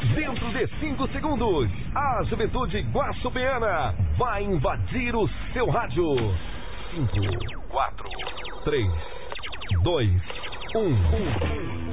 Dentro de 5 segundos, a juventude guaxupeana vai invadir o seu rádio. 5, 4, 3, 2, 1.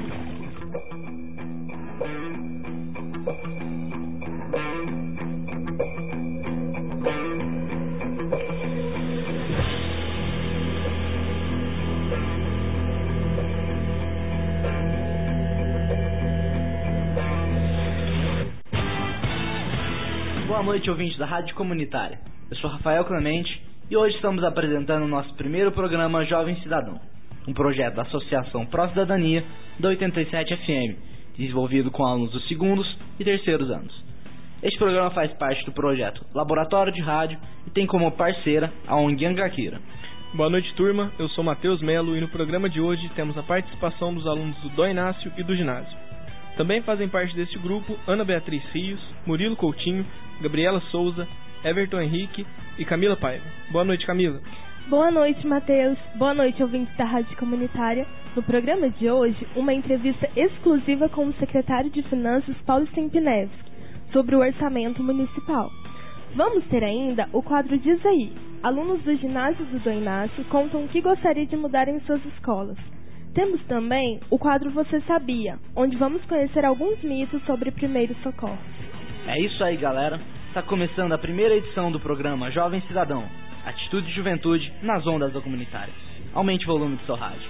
Boa noite, ouvintes da Rádio Comunitária. Eu sou Rafael Clemente e hoje estamos apresentando o nosso primeiro programa Jovem Cidadão, um projeto da Associação Pró Cidadania da 87 FM, desenvolvido com alunos dos segundos e terceiros anos. Este programa faz parte do projeto Laboratório de Rádio e tem como parceira a ONG Angaqueira. Boa noite, turma. Eu sou Matheus Melo e no programa de hoje temos a participação dos alunos do Dom Inácio e do ginásio. Também fazem parte deste grupo Ana Beatriz Rios, Murilo Coutinho, Gabriela Souza, Everton Henrique e Camila Paiva. Boa noite, Camila. Boa noite, Matheus. Boa noite, ouvintes da Rádio Comunitária. No programa de hoje, uma entrevista exclusiva com o secretário de Finanças, Paulo Stempinevski, sobre o orçamento municipal. Vamos ter ainda o quadro Diz Aí. Alunos do ginásio do Dom Inácio contam o que gostaria de mudar em suas escolas. Temos também o quadro Você Sabia, onde vamos conhecer alguns mitos sobre primeiros socorros. É isso aí, galera. Está começando a primeira edição do programa Jovem Cidadão, Atitude e Juventude nas ondas da comunitária. Aumente o volume do seu rádio.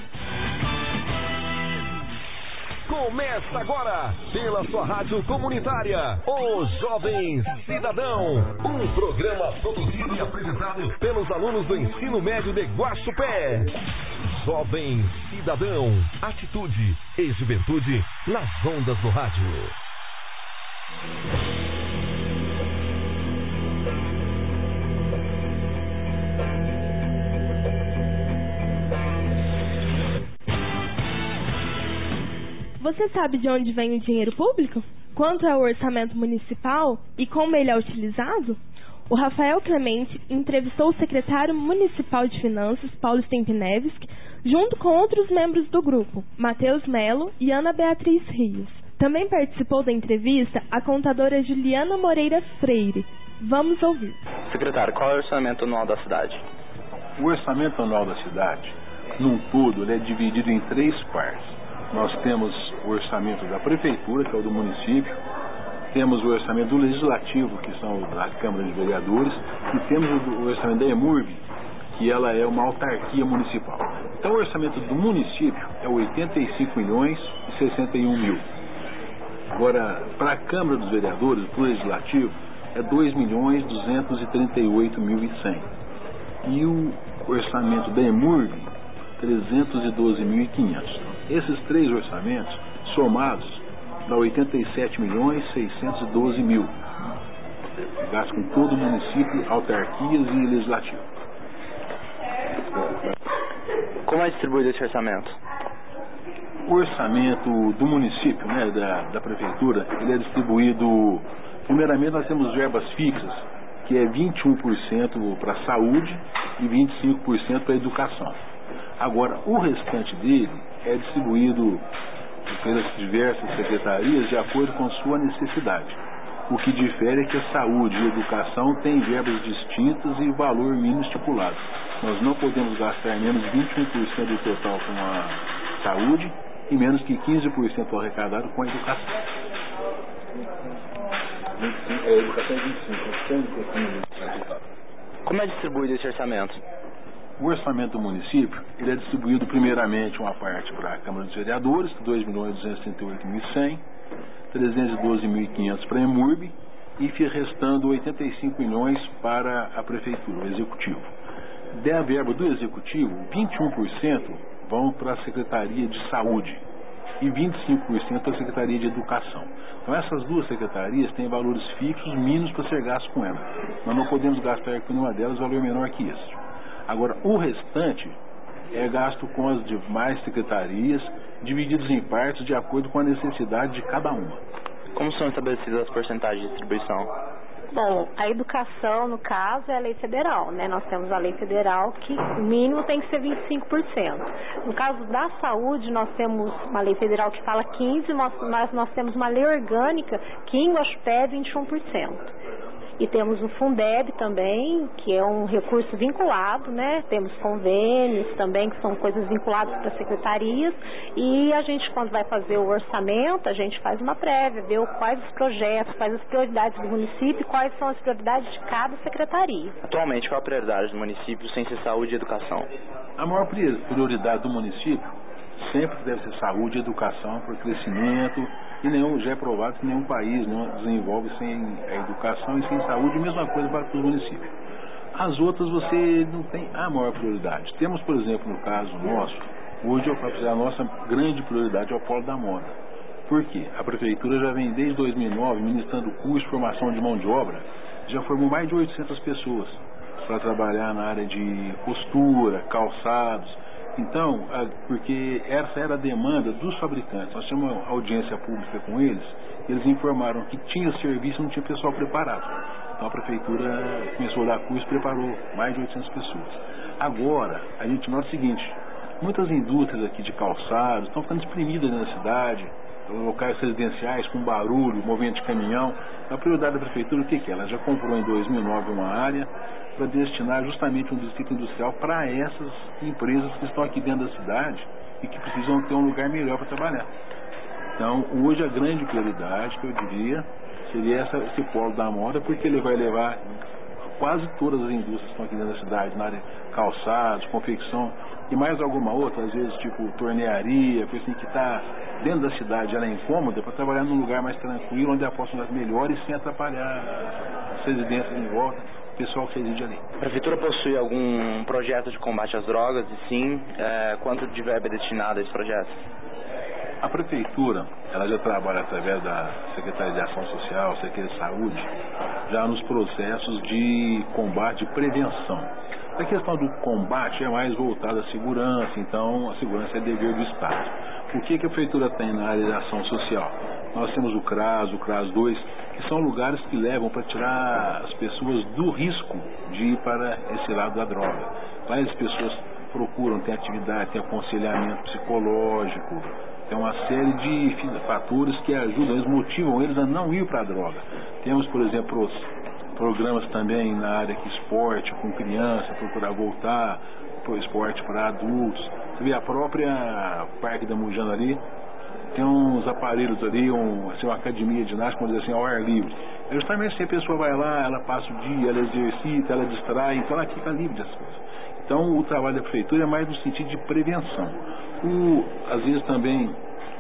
Começa agora, pela sua rádio comunitária, o Jovem Cidadão. Um programa produzido e apresentado pelos alunos do ensino médio de Guaxupé. Jovem Cidadão, atitude e juventude nas ondas do rádio. Você sabe de onde vem o dinheiro público? Quanto é o orçamento municipal e como ele é utilizado? O Rafael Clemente entrevistou o secretário municipal de Finanças, Paulo Stempinevski, junto com outros membros do grupo, Matheus Melo e Ana Beatriz Rios. Também participou da entrevista a contadora Juliana Moreira Freire. Vamos ouvir. Secretário, qual é o orçamento anual da cidade? O orçamento anual da cidade, num todo, ele é dividido em 3 partes. Nós temos o orçamento da prefeitura, que é o do município, temos o orçamento do legislativo, que são a Câmara de Vereadores, e temos o orçamento da EMURB, que ela é uma autarquia municipal. Então o orçamento do município é 85 milhões e 61 mil. Agora, para a Câmara dos Vereadores, para o legislativo, é 2 milhões 238 mil e 100. E o orçamento da EMURB, 312.500. Esses 3 orçamentos, somados, dá 87 milhões 612 mil. Gasto com todo o município, autarquias e legislativo. Como é distribuído esse orçamento? O orçamento do município, da prefeitura, ele é distribuído... Primeiramente, nós temos verbas fixas, que é 21% para a saúde e 25% para a educação. Agora, o restante dele é distribuído pelas diversas secretarias de acordo com sua necessidade. O que difere é que a saúde e a educação têm verbas distintas e valor mínimo estipulado. Nós não podemos gastar menos 21% do total com a saúde e menos que 15% arrecadado com a educação. A educação é 25%. Como é distribuído esse orçamento? O orçamento do município, ele é distribuído primeiramente uma parte para a Câmara dos Vereadores, 2 milhões 238 mil e 100, 312.500 para a EMURB e restando 85 milhões para a Prefeitura, o Executivo. Da verba do Executivo, 21% vão para a Secretaria de Saúde e 25% para a Secretaria de Educação. Então essas 2 secretarias têm valores fixos mínimos para ser gastos com elas. Nós não podemos gastar com nenhuma delas valor menor que esse. Agora, o restante é gasto com as demais secretarias, divididos em partes de acordo com a necessidade de cada uma. Como são estabelecidas as porcentagens de distribuição? Bom, a educação, no caso, é a lei federal, né? Nós temos a lei federal que o mínimo tem que ser 25%. No caso da saúde, nós temos uma lei federal que fala 15%, mas nós temos uma lei orgânica que em Guaxupé é 21%. E temos o Fundeb também, que é um recurso vinculado, né? Temos convênios também, que são coisas vinculadas para secretarias. E a gente, quando vai fazer o orçamento, a gente faz uma prévia, vê quais os projetos, quais as prioridades do município e quais são as prioridades de cada secretaria. Atualmente, qual a prioridade do município sem ser saúde e educação? A maior prioridade do município sempre deve ser saúde e educação por crescimento. E já é provado que nenhum país não desenvolve sem a educação e sem saúde, a mesma coisa para os municípios. As outras você não tem a maior prioridade. Temos, por exemplo, no caso nosso, hoje a nossa grande prioridade é o polo da moda. Por quê? A prefeitura já vem desde 2009 ministrando curso de formação de mão de obra, já formou mais de 800 pessoas para trabalhar na área de costura, calçados. Então, porque essa era a demanda dos fabricantes. Nós tínhamos uma audiência pública com eles, eles informaram que tinha serviço e não tinha pessoal preparado. Então a prefeitura começou a dar curso e preparou mais de 800 pessoas. Agora, a gente nota o seguinte, muitas indústrias aqui de calçados estão ficando exprimidas na cidade, locais residenciais com barulho, movimento de caminhão. A prioridade da prefeitura, o que é? Ela já comprou em 2009 uma área para destinar justamente um distrito industrial para essas empresas que estão aqui dentro da cidade e que precisam ter um lugar melhor para trabalhar. Então, hoje a grande prioridade, que eu diria, seria esse polo da moda, porque ele vai levar quase todas as indústrias que estão aqui dentro da cidade, na área de calçados, confecção e mais alguma outra, às vezes tipo tornearia, coisa assim que está dentro da cidade, ela é incômoda, para trabalhar num lugar mais tranquilo, onde a possibilidade melhor e sem atrapalhar as residências em volta, o pessoal que reside ali. A prefeitura possui algum projeto de combate às drogas e sim, quanto de verba é destinado a esse projeto? A prefeitura, ela já trabalha através da Secretaria de Ação Social, Secretaria de Saúde, já nos processos de combate e prevenção. A questão do combate é mais voltada à segurança, então a segurança é dever do Estado. O que a prefeitura tem na área de ação social? Nós temos o CRAS 2, que são lugares que levam para tirar as pessoas do risco de ir para esse lado da droga. Lá as pessoas procuram, tem atividade, tem aconselhamento psicológico, tem uma série de fatores que ajudam, eles motivam eles a não ir para a droga. Temos, por exemplo, programas também na área de esporte, com criança, procurar voltar para o esporte para adultos. Você vê a própria Parque da Mujana ali, tem uns aparelhos ali, uma academia de ginástica, vamos dizer assim, ao ar livre. É justamente se a pessoa vai lá, ela passa o dia, ela exercita, ela distrai, então ela fica livre das coisas. Então o trabalho da prefeitura é mais no sentido de prevenção. Às vezes também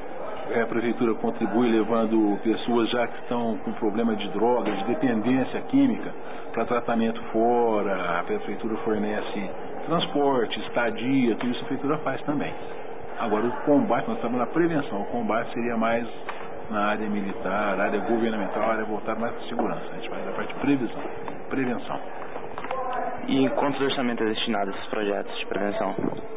a prefeitura contribui levando pessoas já que estão com problema de drogas, de dependência química, para tratamento fora. A prefeitura fornece transporte, estadia, tudo isso a prefeitura faz também. Agora o combate, nós estamos na prevenção, o combate seria mais na área militar, área governamental, área voltada mais para segurança. A gente faz a parte de prevenção. E quantos orçamentos é destinado a esses projetos de prevenção?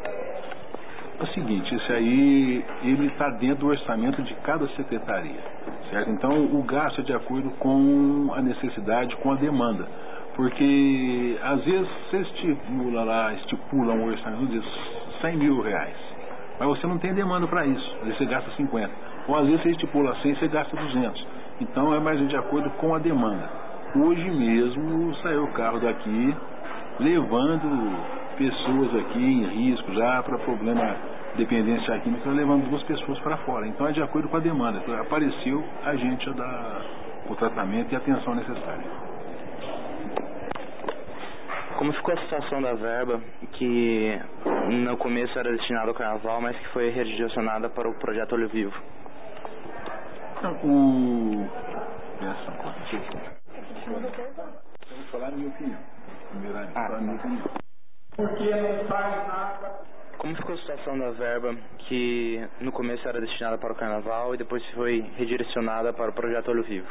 É o seguinte, esse aí, ele está dentro do orçamento de cada secretaria, certo? Então, o gasto é de acordo com a necessidade, com a demanda. Porque, às vezes, você estipula um orçamento de 100 mil reais, mas você não tem demanda para isso, às vezes você gasta 50. Ou, às vezes, você estipula 100 e você gasta 200. Então, é mais de acordo com a demanda. Hoje mesmo, saiu o carro daqui, levando pessoas aqui em risco já para problema de dependência química, levando 2 pessoas para fora. Então é de acordo com a demanda. Então, apareceu a gente a dar o tratamento e a atenção necessária. Como ficou a situação da verba que no começo era destinada ao carnaval, mas que foi redirecionada para o projeto Olho Vivo? Vou falar a minha opinião. Primeiramente, a minha opinião. Porque não faz nada. Como ficou a situação da verba que no começo era destinada para o carnaval e depois foi redirecionada para o projeto Olho Vivo?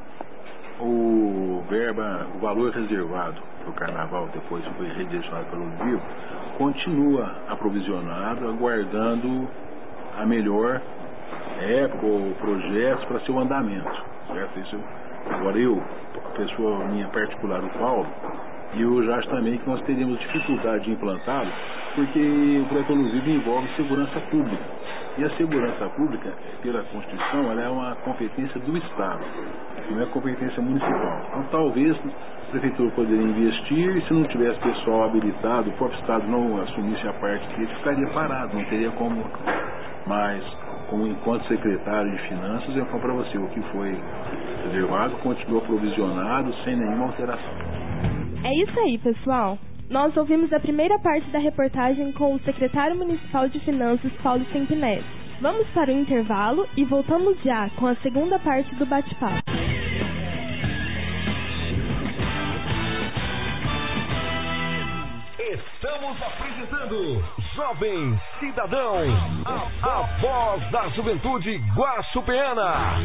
O valor reservado para o carnaval, depois foi redirecionado para o Olho Vivo, continua aprovisionado, aguardando a melhor época ou projetos para seu andamento. certo? Isso, agora a pessoa minha particular, o Paulo, e eu já acho também que nós teríamos dificuldade de implantá-lo, porque o projeto Olovivo envolve segurança pública. E a segurança pública, pela Constituição, ela é uma competência do Estado, não é competência municipal. Então, talvez a Prefeitura poderia investir, e se não tivesse pessoal habilitado, o próprio Estado não assumisse a parte dele, ficaria parado, não teria como. Mas, enquanto secretário de Finanças, eu falo para você, o que foi reservado continua provisionado, sem nenhuma alteração. É isso aí, pessoal. Nós ouvimos a primeira parte da reportagem com o secretário municipal de Finanças, Paulo Sempineve. Vamos para o intervalo e voltamos já com a segunda parte do bate-papo. Estamos apresentando Jovem Cidadão, a voz da juventude guaxupeana.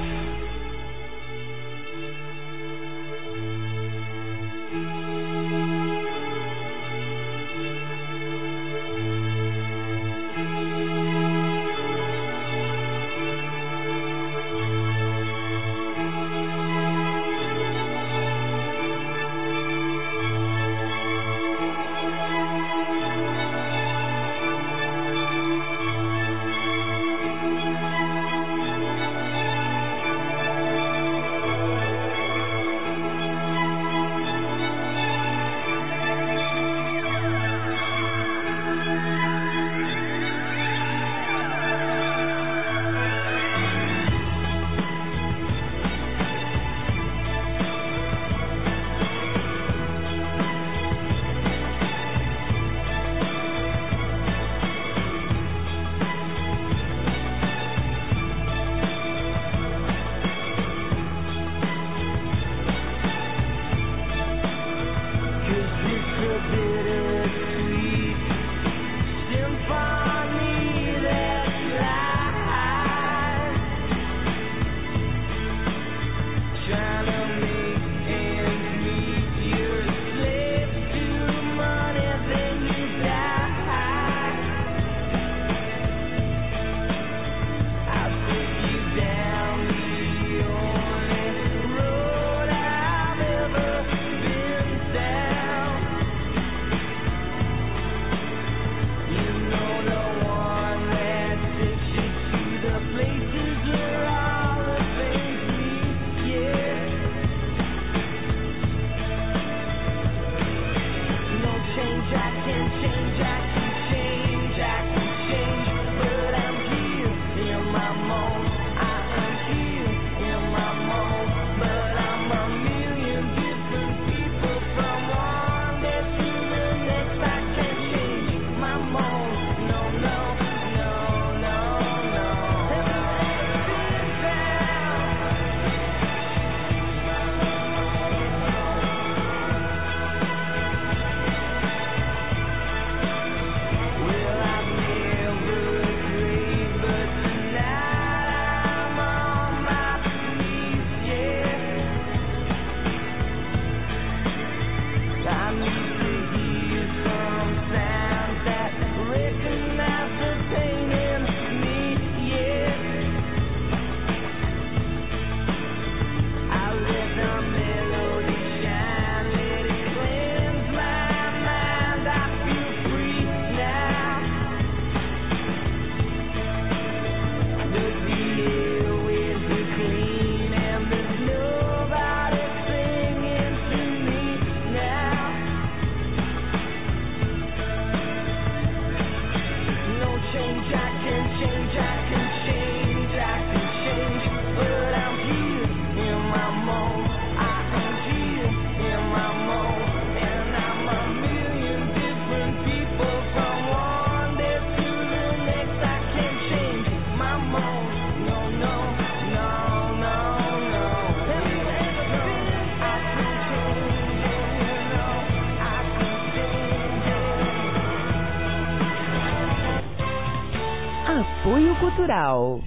Apoio Cultural.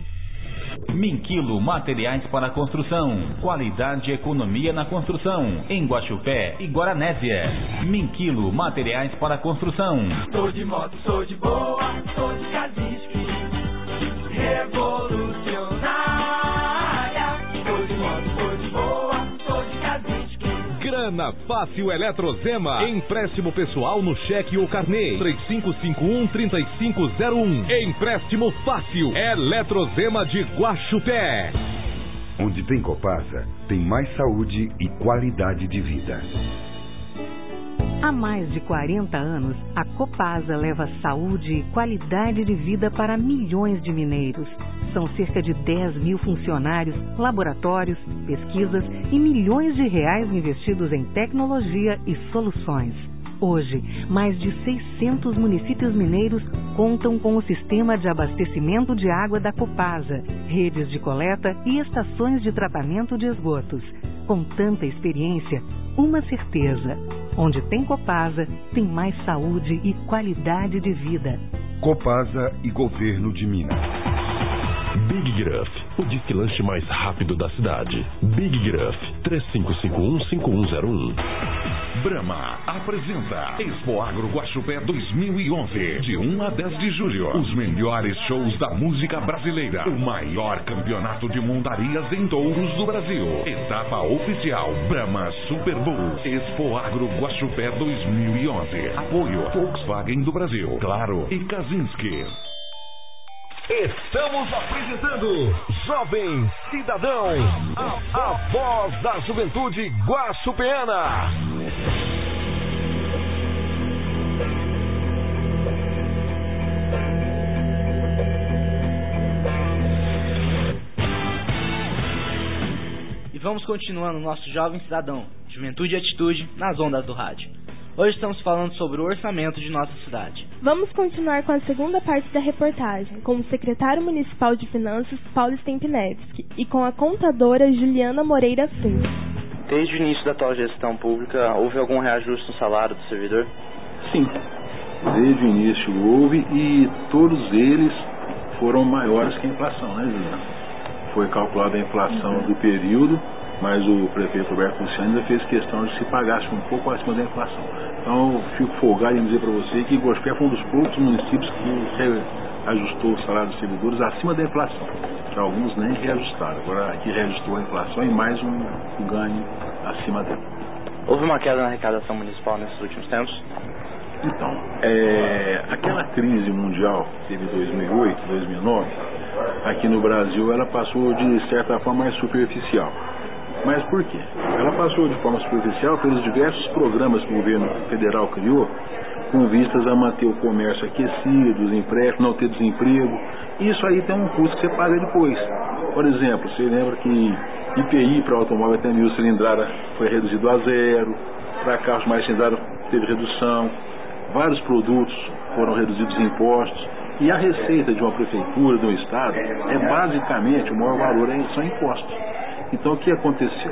Minquilo Materiais para Construção. Qualidade e economia na construção. Em Guaxupé e Guaranésia. Minquilo Materiais para Construção. Sou de moto, sou de boa, sou de Kaziski. Revolucionária. Sou de de moto, tô de boa, tô de Kazinski. Grana Fácil Eletrozema. Empréstimo pessoal no cheque ou carnê. 3551-3501. Empréstimo fácil. Eletrozema de Guaxupé. Onde tem Copasa, tem mais saúde e qualidade de vida. Há mais de 40 anos, a Copasa leva saúde e qualidade de vida para milhões de mineiros. São cerca de 10 mil funcionários, laboratórios, pesquisas e milhões de reais investidos em tecnologia e soluções. Hoje, mais de 600 municípios mineiros contam com o sistema de abastecimento de água da Copasa, redes de coleta e estações de tratamento de esgotos. Com tanta experiência, uma certeza: onde tem Copasa, tem mais saúde e qualidade de vida. Copasa e Governo de Minas. Big Gruff, o disque lanche mais rápido da cidade. Big Gruff, 3551-5101. Brahma apresenta Expo Agro Guaxupé 2011, de 1 a 10 de julho. Os melhores shows da música brasileira. O maior campeonato de montarias em touros do Brasil. Etapa oficial Brahma Super Bowl. Expo Agro Guaxupé 2011. Apoio Volkswagen do Brasil, Claro e Kazinski. Estamos apresentando Jovem Cidadão, a voz da juventude guaxupeana. E vamos continuando o nosso Jovem Cidadão, Juventude e Atitude, nas ondas do rádio. Hoje estamos falando sobre o orçamento de nossa cidade. Vamos continuar com a segunda parte da reportagem, com o secretário municipal de finanças, Paulo Stempinevski, e com a contadora Juliana Moreira Filho. Desde o início da atual gestão pública, houve algum reajuste no salário do servidor? Sim, desde o início houve e todos eles foram maiores que a inflação, né, Juliana? Foi calculada a inflação do período, mas o prefeito Roberto Luciano ainda fez questão de se pagasse um pouco acima da inflação. Então, eu fico folgado em dizer para você que Guaxupé foi um dos poucos municípios que reajustou o salário dos servidores acima da inflação. Já alguns nem reajustaram. Agora, aqui reajustou a inflação e mais um ganho acima dela. Houve uma queda na arrecadação municipal nesses últimos tempos? Então, aquela crise mundial que teve em 2008, 2009, aqui no Brasil, ela passou de certa forma mais superficial. Mas por quê? Ela passou de forma superficial pelos diversos programas que o governo federal criou, com vistas a manter o comércio aquecido, os empréstimos, não ter desemprego. E isso aí tem um custo que você paga depois. Por exemplo, você lembra que IPI para automóvel até 1.000 cilindrada foi reduzido a 0, para carros mais cilindrada teve redução, vários produtos foram reduzidos em impostos. E a receita de uma prefeitura, de um estado, basicamente, o maior valor são impostos. Então, o que aconteceu?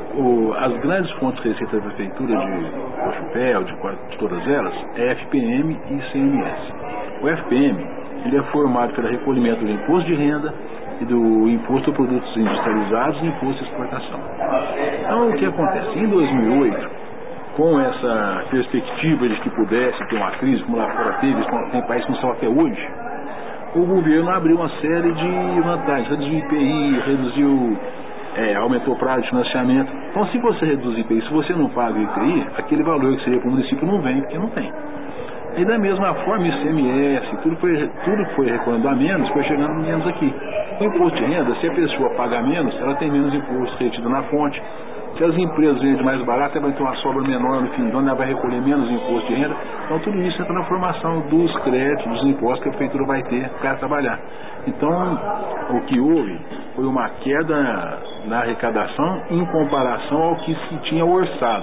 As grandes fontes de receita da prefeitura de Guaxupé, de todas elas, é FPM e ICMS. O FPM ele é formado pelo recolhimento do imposto de renda e do imposto a produtos industrializados e imposto de exportação. Então, o que acontece? Em 2008, com essa perspectiva de que pudesse ter uma crise como lá fora teve, tem país que não são até hoje, o governo abriu uma série de vantagens, reduziu o IPI, aumentou o prazo de financiamento. Então, se você reduz o IPI, se você não paga o IPI, aquele valor que seria para o município não vem, porque não tem. E da mesma forma, ICMS, tudo que foi recolhendo a menos, foi chegando menos aqui. O imposto de renda, se a pessoa paga menos, ela tem menos imposto retido na fonte. Se as empresas vendem mais barato, ela vai ter uma sobra menor no fim do ano, ela vai recolher menos imposto de renda. Então, tudo isso entra na formação dos créditos, dos impostos que a prefeitura vai ter para trabalhar. Então, o que houve foi uma queda na arrecadação em comparação ao que se tinha orçado.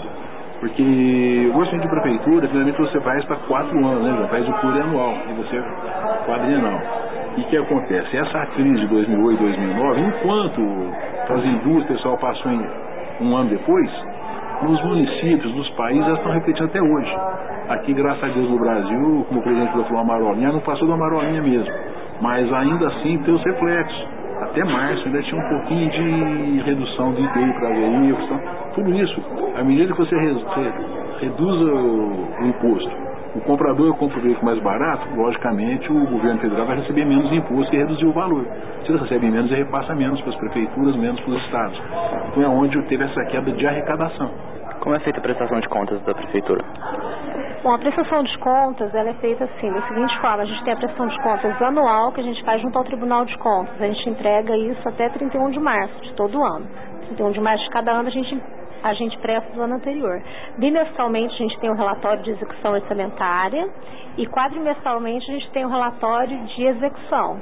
Porque o orçamento de prefeitura, finalmente você faz para 4 anos, né? Já faz o plurianual e você quadrienal. E o que acontece? Essa crise de 2008, 2009, enquanto as indústrias, o pessoal passou em um ano depois, nos municípios, nos países, elas estão repetindo até hoje. Aqui, graças a Deus, no Brasil, como o presidente falou, uma marolinha, não passou da marolinha mesmo. Mas ainda assim tem os reflexos. Até março ainda tinha um pouquinho de redução de IPI para veículos. Tudo isso, à medida que você reduz o imposto O comprador compra o veículo mais barato, logicamente o governo federal vai receber menos imposto e reduzir o valor. Se ele recebe menos, ele repassa menos para as prefeituras, menos para os estados. Então é onde teve essa queda de arrecadação. Como é feita a prestação de contas da prefeitura? Bom, a prestação de contas ela é feita assim, da seguinte forma: a gente tem a prestação de contas anual que a gente faz junto ao Tribunal de Contas. A gente entrega isso até 31 de março de todo ano. 31 de março de cada ano a gente presta do ano anterior. Bimestralmente a gente tem um relatório de execução orçamentária e quadrimestralmente a gente tem um relatório de execução,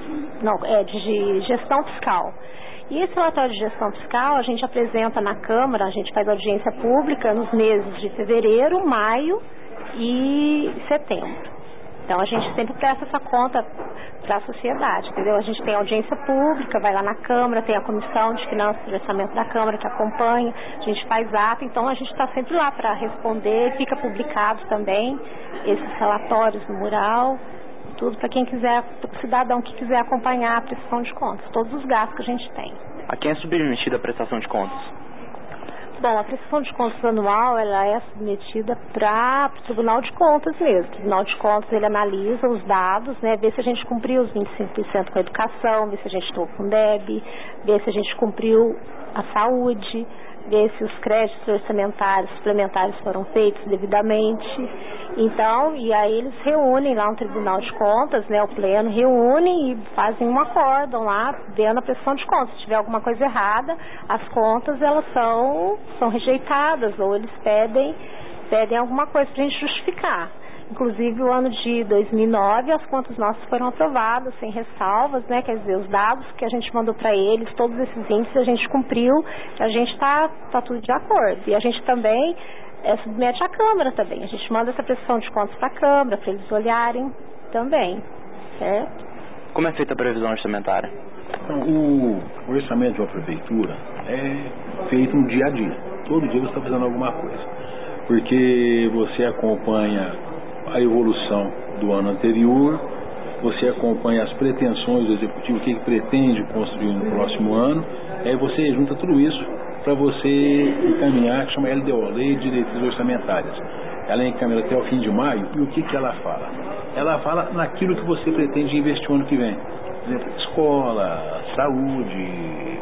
de gestão fiscal. E esse relatório de gestão fiscal a gente apresenta na Câmara, a gente faz audiência pública nos meses de fevereiro, maio e setembro. Então a gente sempre presta essa conta para a sociedade, entendeu? A gente tem audiência pública, vai lá na Câmara, tem a Comissão de Finanças e Orçamento da Câmara que acompanha, a gente faz ata, então a gente está sempre lá para responder, fica publicado também esses relatórios no mural, tudo para quem quiser, para o cidadão que quiser acompanhar a prestação de contas, todos os gastos que a gente tem. A quem é submetida a prestação de contas? Bom, a prestação de contas anual, ela é submetida para o Tribunal de Contas mesmo. O Tribunal de Contas, ele analisa os dados, né, vê se a gente cumpriu os 25% com a educação, vê se a gente estou com DEB, vê se a gente cumpriu a saúde, ver se os créditos orçamentários suplementares foram feitos devidamente. Então, e aí eles reúnem lá no Tribunal de Contas, né, o pleno reúne e fazem um acórdão lá, vendo a prestação de contas. Se tiver alguma coisa errada, as contas elas são rejeitadas, ou eles pedem alguma coisa para a gente justificar. Inclusive o ano de 2009 as contas nossas foram aprovadas sem ressalvas, né? Quer dizer, os dados que a gente mandou para eles, todos esses índices a gente cumpriu, a gente está tudo de acordo. E a gente também submete à Câmara também, a gente manda essa prestação de contas para a Câmara, para eles olharem também, certo? Como é feita a previsão orçamentária? Então, o orçamento de uma prefeitura é feito no dia a dia, todo dia você está fazendo alguma coisa, porque você acompanha a evolução do ano anterior, você acompanha as pretensões do executivo, o que ele pretende construir no próximo ano, aí você junta tudo isso para você encaminhar, que chama LDO, Lei de Diretrizes Orçamentárias. Ela é encaminhada até o fim de maio, e o que ela fala? Ela fala naquilo que você pretende investir o ano que vem. Por exemplo, escola, saúde,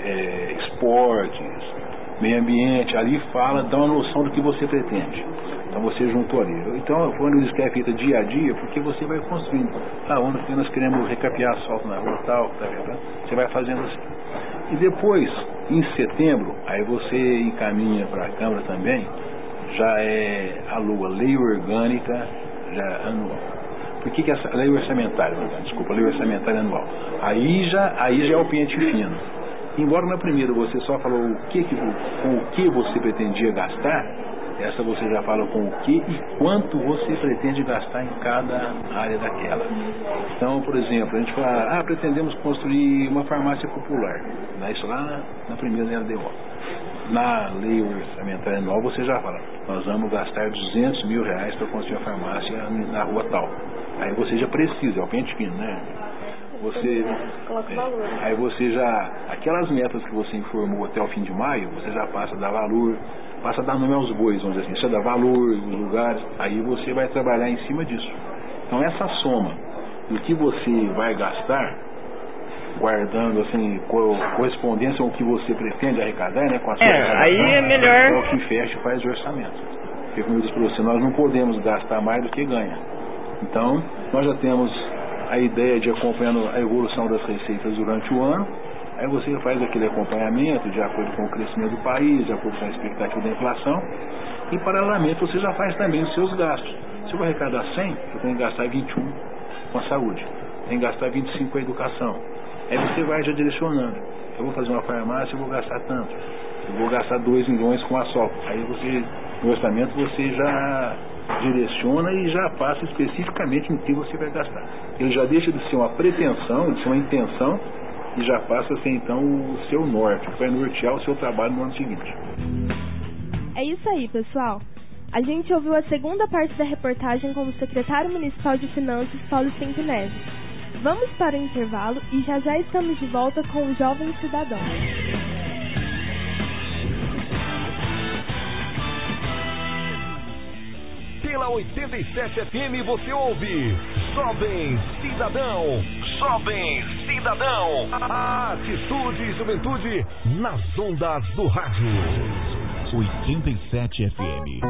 esportes, meio ambiente, ali fala, dá uma noção do que você pretende. Então você juntou ali. Então, quando isso é feita dia a dia, porque você vai construindo. Onde nós queremos recapear asfalto na rua tal, tá vendo? Você vai fazendo assim. E depois, em setembro, aí você encaminha para a Câmara também, já é a lei orgânica já anual. Por que essa lei orçamentária? Desculpa, lei orçamentária anual. Aí já é o pente fino. Embora na primeira você só falou com o que você pretendia gastar, essa você já fala com o que e quanto você pretende gastar em cada área daquela. Então, por exemplo, a gente fala, pretendemos construir uma farmácia popular. Isso lá na primeira LDO. Na lei orçamentária anual você já fala, nós vamos gastar R$200 mil para construir uma farmácia na rua tal. Aí você já precisa, é o pente fino, né? Aí você já, aquelas metas que você informou até o fim de maio, você já passa a dar valor, passa a dar nome aos bois, vamos dizer assim, você dá valor, os lugares, aí você vai trabalhar em cima disso. Então essa soma do que você vai gastar, guardando assim, correspondência ao que você pretende arrecadar, né, com a sua aí é melhor. É o que fecha e faz o orçamento. Porque como eu disse para você, nós não podemos gastar mais do que ganha. Então, nós já temos a ideia de acompanhando a evolução das receitas durante o ano, aí você faz aquele acompanhamento de acordo com o crescimento do país, de acordo com a expectativa da inflação, e paralelamente você já faz também os seus gastos. Se eu vou arrecadar 100, eu tenho que gastar 21 com a saúde, tenho que gastar 25 com a educação. Aí você vai já direcionando. Eu vou fazer uma farmácia, eu vou gastar tanto. Eu vou gastar 2 milhões com a SOP. Aí você, no orçamento, você já direciona e já passa especificamente em que você vai gastar. Ele já deixa de ser uma pretensão, de ser uma intenção, e já passa a ser então o seu norte, que vai nortear o seu trabalho no ano seguinte. É isso aí, pessoal. A gente ouviu a segunda parte da reportagem com o secretário municipal de Finanças, Paulo Neves. Vamos para o intervalo e já estamos de volta com o Jovem Cidadão. Pela Na 87 FM você ouve Jovem Cidadão. Jovem Cidadão. A atitude e juventude nas ondas do rádio. 87 FM.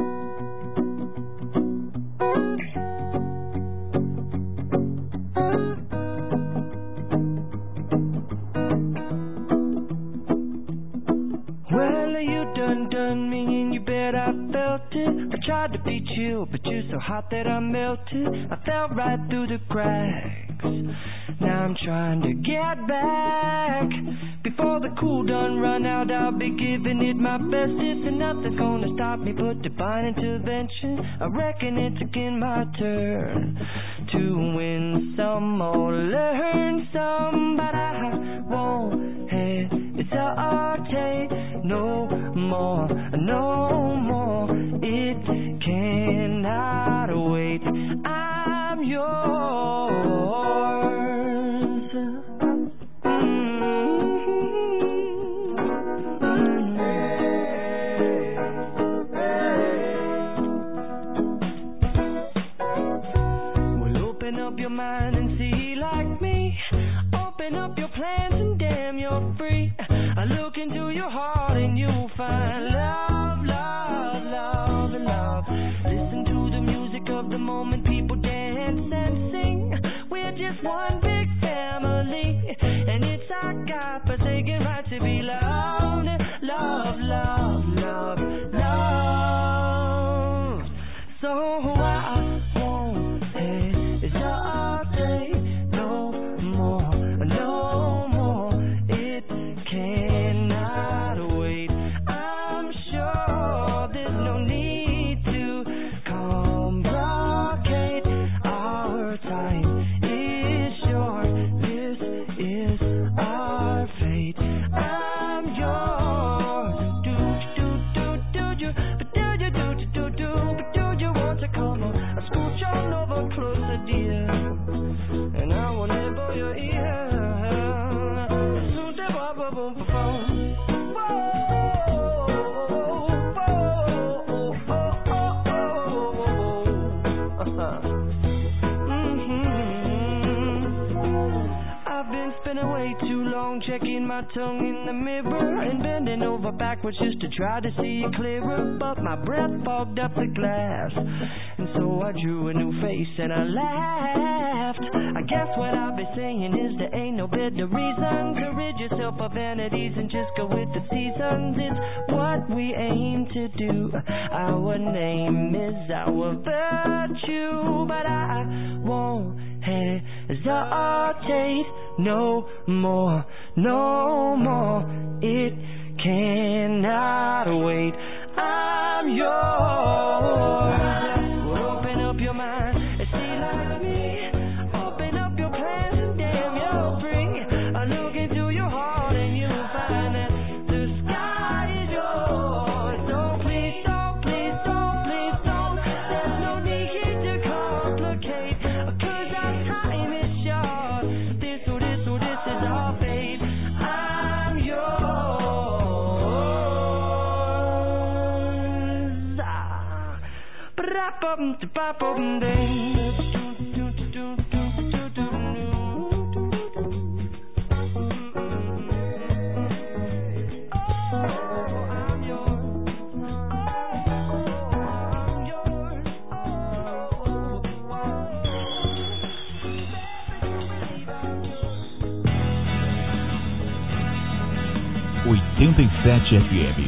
Done me and you bet I felt it. I tried to be chill, but you're so hot that I melted. I fell right through the cracks. Now I'm trying to get back. Before the cool done run out, I'll be giving it my bestest, and nothing's gonna stop me but divine intervention. I reckon it's again my turn to win some or learn some, but I won't hesitate no more, no more. It cannot wait. I'm yours. Well, open up your mind and see like me. Open up your plans and damn, you're free. I look into your heart and you'll find love, love, love, love. Listen to the music of the moment, people dance and sing. We're just one big family, and it's our God-forsaken right to be loved. Love, love, love, love. So I won't hesitate no more, no more. It cannot wait. I'm sure there's no need to complicate. Our time is short. This is our fate. I'm yours. Do you? But do you want to come on? I scooch on over closer, dear, and I will nibble your ear. I've been spending way too long checking my tongue in the mirror and bending over backwards just to try to see it clearer, but my breath fogged up the glass, and so I drew a new face and I laughed. I guess what I'll be saying is there ain't no better reason to rid yourself of vanities and just go with the seasons. It's what we aim to do. Our name is our virtue, but I won't hesitate no more, no more. It cannot wait. I'm yours. Well, open up your mind and see like me. Open up your plans and damn, you're free. I look into your heart and you'll find that the sky is yours. So please don't, please don't, please don't. There's no need to complicate, 'cause our time is short. This is our fate. I'm yours. FM.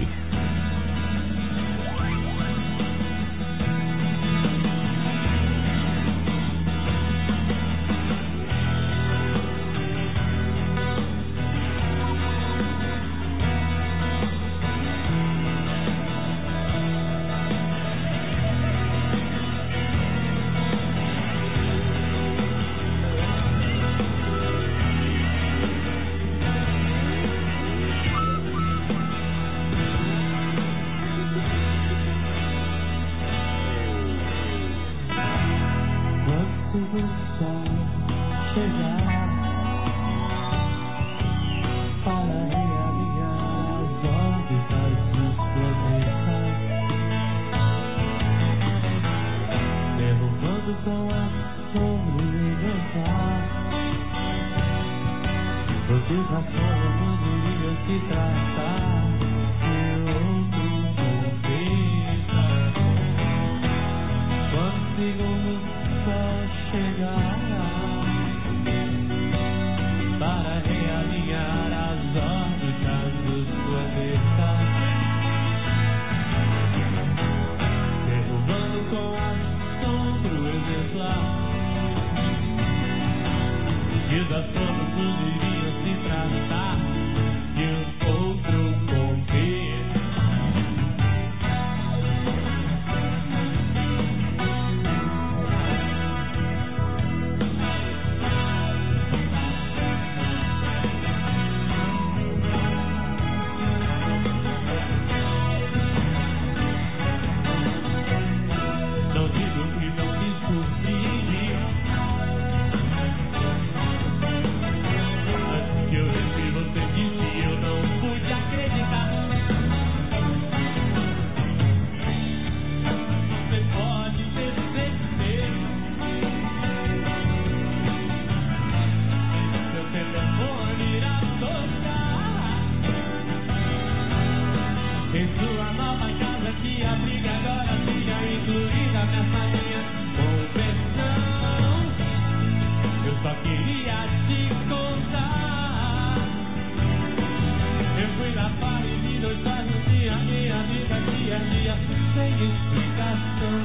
Só queria te contar. Eu fui lá fora e vi dois olhos e amei a vida dia a dia sem explicação.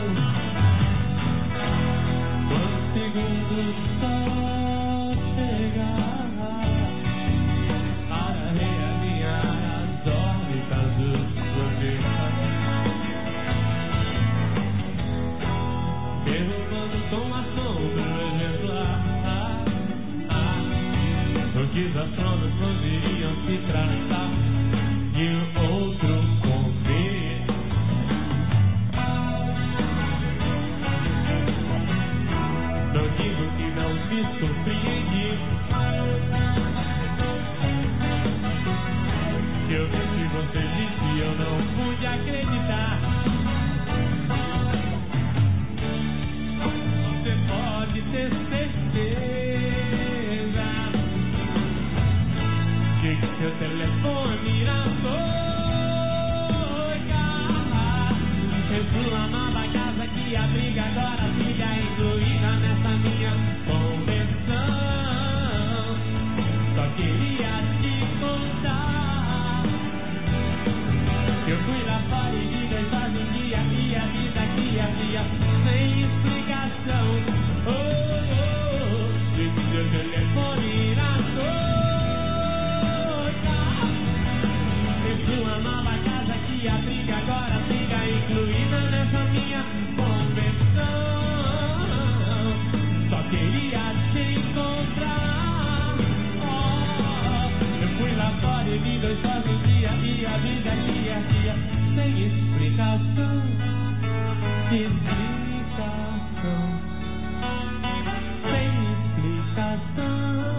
Quantos segundos só chegar para realinhar as órbitas dos planetas, derrubando com a sombra exemplar. O que os astrônomos poderiam se tratar de outro cometa. Não digo que não me surpreendi. Que eu vi que você disse e eu não pude acreditar. Você pode ter certeza que seu telefone irá tocar. Eu sua nova casa que abriga agora fica incluída nessa minha convenção. Só queria te contar. Eu fui lá fora e vi dois olhos dia a dia, vida aqui a dia, sem explicação. Oh, oh, oh, que seu telefone irá tocar. Em sua nova casa que abriga agora fica incluída nessa minha convenção. Só queria te encontrar. Oh, eu fui lá fora e vi dois olhos dia a dia, vida dia a dia, sem explicação. Explicação. Sem explicação.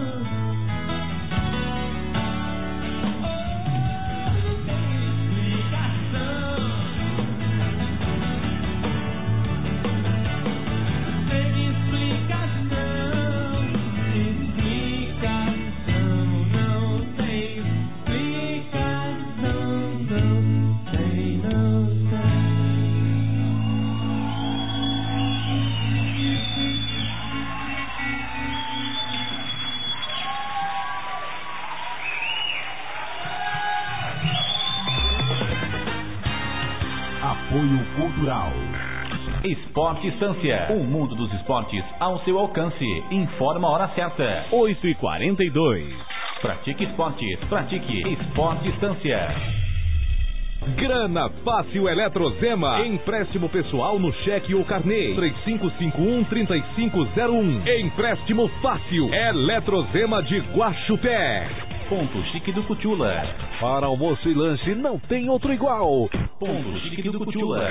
Apoio Cultural. Esporte Estância. O mundo dos esportes ao seu alcance. Informa a hora certa. 8h42. Pratique esportes. Pratique Esporte Estância. Grana Fácil Eletrozema. Empréstimo pessoal no cheque ou carnê. 3551-3501. Empréstimo fácil. Eletrozema de Guaxupé. Ponto Chique do Cutiula. Para almoço e lanche não tem outro igual. Ponto Chique do Cutiula.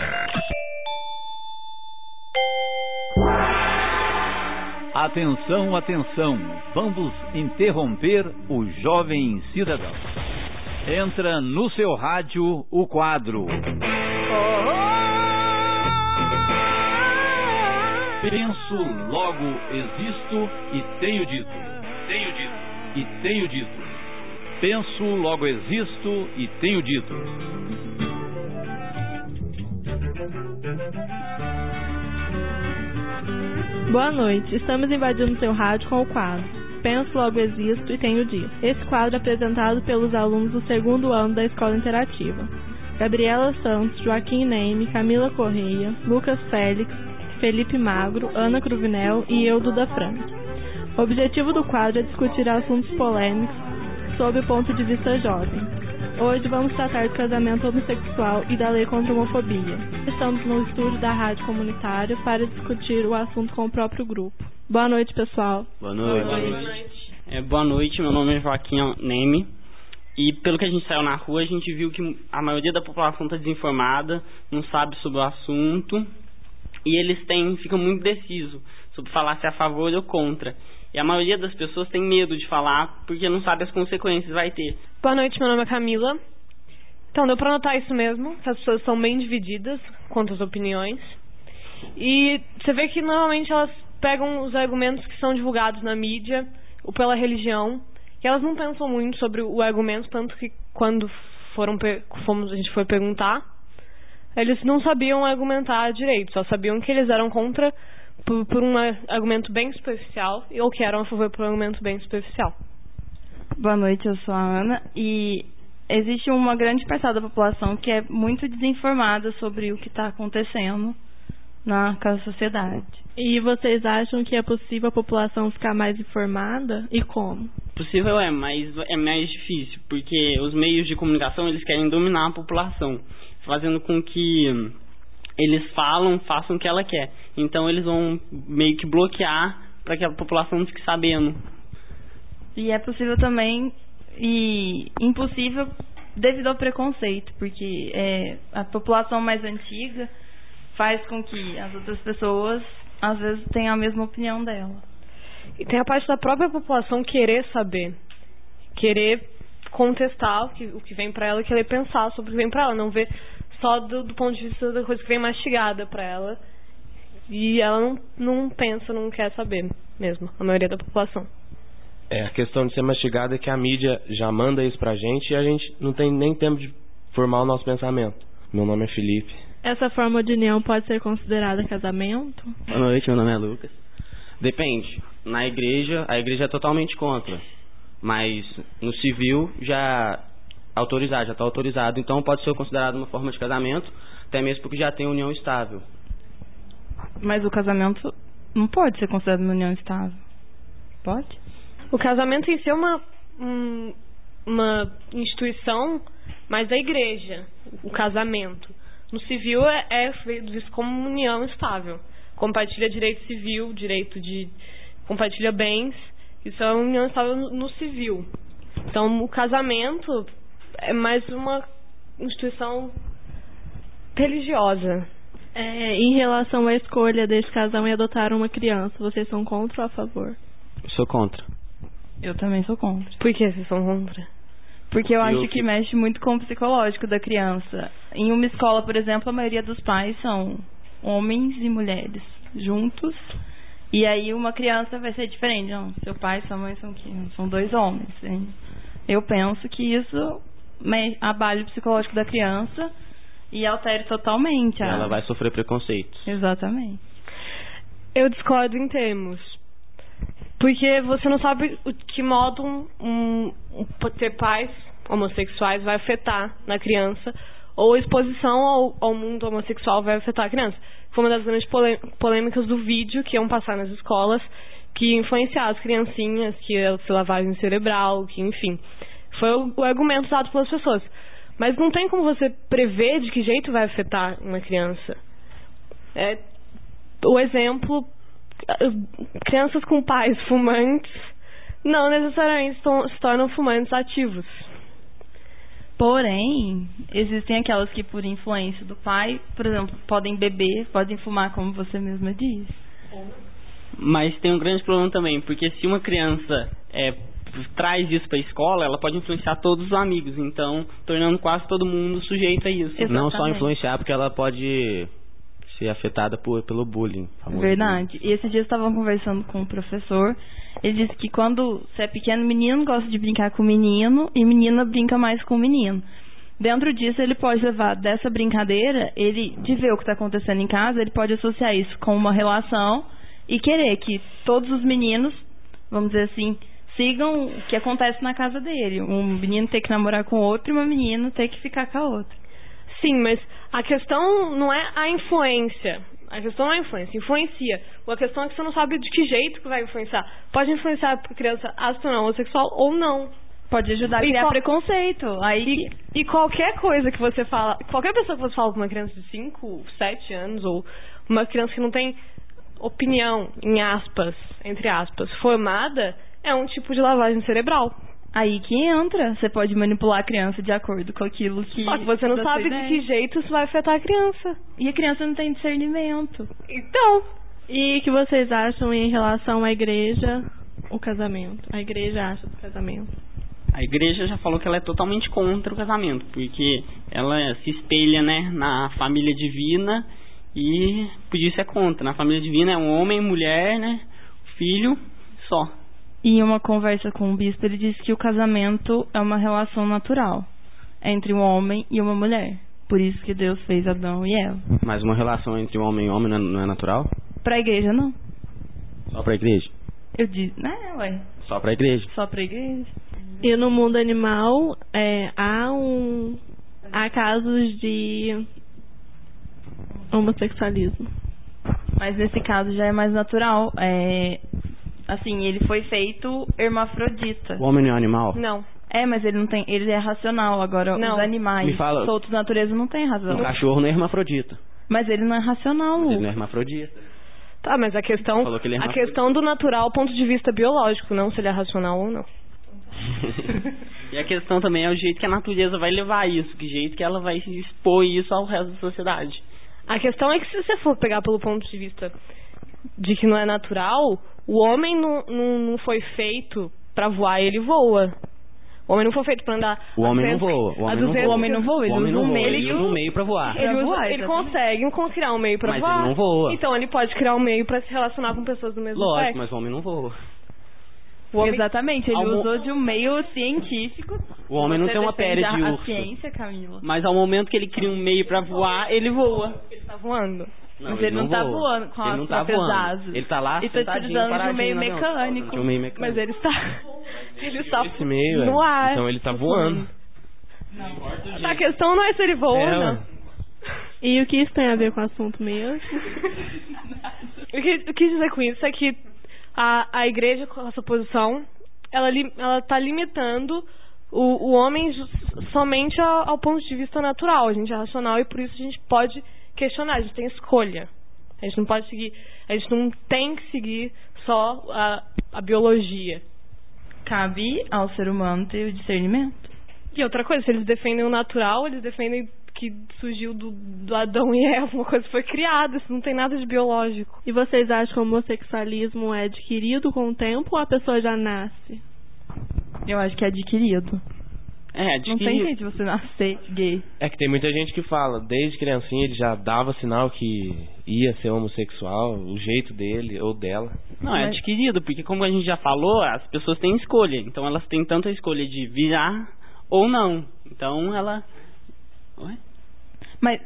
Atenção, atenção. Vamos interromper o Jovem Cidadão. Entra no seu rádio o quadro Penso, logo existo e tenho dito. Tenho dito. E tenho dito. Penso, logo existo e tenho dito. Boa noite, estamos invadindo seu rádio com o quadro Penso, logo existo e tenho dito. Esse quadro é apresentado pelos alunos do segundo ano da Escola Interativa: Gabriela Santos, Joaquim Neme, Camila Correia, Lucas Félix, Felipe Magro, Ana Cruvinel e eu, Duda Frank. O objetivo do quadro é discutir assuntos polêmicos sob o ponto de vista jovem. Hoje vamos tratar do casamento homossexual e da lei contra a homofobia. Estamos no estúdio da Rádio Comunitária para discutir o assunto com o próprio grupo. Boa noite, pessoal. Boa noite. Boa noite, meu nome é Joaquim Neme. E pelo que a gente saiu na rua, a gente viu que a maioria da população está desinformada, não sabe sobre o assunto. E eles ficam muito indecisos sobre falar se é a favor ou contra. E a maioria das pessoas tem medo de falar porque não sabe as consequências que vai ter. Boa noite, meu nome é Camila. Então, deu para notar isso mesmo, que as pessoas são bem divididas quanto às opiniões. E você vê que normalmente elas pegam os argumentos que são divulgados na mídia ou pela religião, e elas não pensam muito sobre o argumento, tanto que quando a gente foi perguntar, eles não sabiam argumentar direito, só sabiam que eles eram contra por um argumento bem superficial ou que eram a favor por um argumento bem superficial. Boa noite, eu sou a Ana e existe uma grande parcela da população que é muito desinformada sobre o que está acontecendo na sociedade. E vocês acham que é possível a população ficar mais informada? E como? Possível mas é mais difícil, porque os meios de comunicação eles querem dominar a população, fazendo com que eles façam o que ela quer. Então eles vão meio que bloquear para que a população não fique sabendo. E é possível também e impossível devido ao preconceito, porque a população mais antiga faz com que as outras pessoas às vezes tenham a mesma opinião dela. E tem a parte da própria população querer saber, querer contestar o que vem para ela, querer pensar sobre o que vem para ela, não ver só do ponto de vista da coisa que vem mastigada para ela, e ela não pensa, não quer saber mesmo, a maioria da população. A questão de ser mastigada é que a mídia já manda isso pra gente e a gente não tem nem tempo de formar o nosso pensamento. Meu nome é Felipe. Essa forma de união pode ser considerada casamento? Boa noite, meu nome é Lucas. Depende. Na igreja, a igreja é totalmente contra. Mas no civil já está autorizado. Então pode ser considerado uma forma de casamento, até mesmo porque já tem união estável. Mas o casamento não pode ser considerado uma união estável. Pode? O casamento em si é uma instituição, mas da igreja, o casamento. No civil é visto como união estável. Compartilha direito civil, compartilha bens, isso é uma união estável no civil. Então o casamento é mais uma instituição religiosa. Em relação à escolha desse casal em adotar uma criança, vocês são contra ou a favor? Eu sou contra. Eu também sou contra. Por que vocês são contra? Porque eu acho que mexe muito com o psicológico da criança. Em uma escola, por exemplo, a maioria dos pais são homens e mulheres juntos. E aí uma criança vai ser diferente. Não, seu pai e sua mãe são dois homens. Hein? Eu penso que isso abale o psicológico da criança e altere totalmente. Ela vai sofrer preconceitos. Exatamente. Eu discordo em termos. Porque você não sabe o que modo ter pais homossexuais vai afetar na criança, ou a exposição ao mundo homossexual vai afetar a criança. Foi uma das grandes polêmicas do vídeo que iam passar nas escolas, que influenciar as criancinhas, que ia ser lavagem cerebral, que enfim. Foi o argumento usado pelas pessoas. Mas não tem como você prever de que jeito vai afetar uma criança. O exemplo... Crianças com pais fumantes não necessariamente se tornam fumantes ativos. Porém, existem aquelas que por influência do pai, por exemplo, podem beber, podem fumar, como você mesma diz. Mas tem um grande problema também, porque se uma criança traz isso para a escola, ela pode influenciar todos os amigos, então tornando quase todo mundo sujeito a isso. Exatamente. Não só influenciar, porque ela pode ser afetada pelo bullying. Verdade. E esses dias estavam conversando com um professor. Ele disse que quando você é pequeno, menino gosta de brincar com menino e menina brinca mais com menino. Dentro disso, ele pode levar dessa brincadeira, de ver o que está acontecendo em casa, ele pode associar isso com uma relação e querer que todos os meninos, vamos dizer assim, sigam o que acontece na casa dele. Um menino ter que namorar com outro e uma menina ter que ficar com a outra. Sim, mas a questão não é a influência. A questão não é a influência. Influencia. A questão é que você não sabe de que jeito que vai influenciar. Pode influenciar a criança a se tornar homossexual ou não. Pode ajudar a criar preconceito. E qualquer coisa que você fala... Qualquer pessoa que você fala com uma criança de 5, 7 anos ou uma criança que não tem opinião, em aspas, entre aspas, formada, é um tipo de lavagem cerebral. Aí que entra. Você pode manipular a criança de acordo com aquilo que... Só que você não sabe de que jeito isso vai afetar a criança. E a criança não tem discernimento. Então... E o que vocês acham em relação à igreja, o casamento? A igreja acha do casamento? A igreja já falou que ela é totalmente contra o casamento, porque ela se espelha, né, na família divina e por isso é contra. Na família divina é um homem, mulher, né, filho, só. Em uma conversa com o bispo, ele disse que o casamento é uma relação natural entre um homem e uma mulher. Por isso que Deus fez Adão e Eva. Mas uma relação entre um homem e homem não é natural? Pra igreja, não. Só pra igreja? Eu disse, né, ué. Só pra igreja? Só pra igreja. E no mundo animal, há casos de homossexualismo. Mas nesse caso já é mais natural. Assim, ele foi feito hermafrodita. O homem não é um animal? Não. Mas ele não tem, ele é racional. Agora, Não. os animais Me fala. soltos na natureza não tem razão. O cachorro não é hermafrodita. Mas ele não é racional. Mas ele não é hermafrodita. Tá, mas a questão do natural, ponto de vista biológico, não se ele é racional ou não. E a questão também é o jeito que a natureza vai levar isso, que jeito que ela vai expor isso ao resto da sociedade. A questão é que se você for pegar pelo ponto de vista de que não é natural, o homem não foi feito pra voar, ele voa. O homem não foi feito pra andar. O homem não voa. O homem não voa, ele usa um meio pra voar. Ele consegue criar um meio pra mas voar. Mas ele não voa. Então ele pode criar um meio pra se relacionar com pessoas do mesmo sexo. Lógico, mas o homem não voa. Exatamente, ele usou de um meio científico. O homem não tem uma pele de urso. A ciência, Camila. Mas ao momento que ele cria um meio pra voar, ele voa. Ele tá voando. Não, mas ele não tá voando com as próprias asas. Ele tá lá sentadinho, paradinho. De um meio mecânico. Mas ele está esse meio, no ar. Então ele tá voando. Não. A questão não é se ele voa ou não. E o que isso tem a ver com o assunto mesmo? O que eu quis dizer com isso é que a igreja, com essa posição, ela tá limitando o homem somente ao ponto de vista natural. A gente é racional e por isso a gente pode questionar, a gente tem escolha. A gente não pode seguir, a gente não tem que seguir só a biologia. Cabe ao ser humano ter o discernimento. E outra coisa, se eles defendem o natural, eles defendem que surgiu do Adão e Eva, uma coisa que foi criada, isso não tem nada de biológico. E vocês acham que o homossexualismo é adquirido com o tempo ou a pessoa já nasce? Eu acho que é adquirido. Adquirido. Não tem jeito de você nascer gay. É que tem muita gente que fala, desde criancinha ele já dava sinal que ia ser homossexual, o jeito dele ou dela. Não, é adquirido, porque como a gente já falou, as pessoas têm escolha. Então elas têm tanto a escolha de virar ou não. Então ela... Oi? Mas...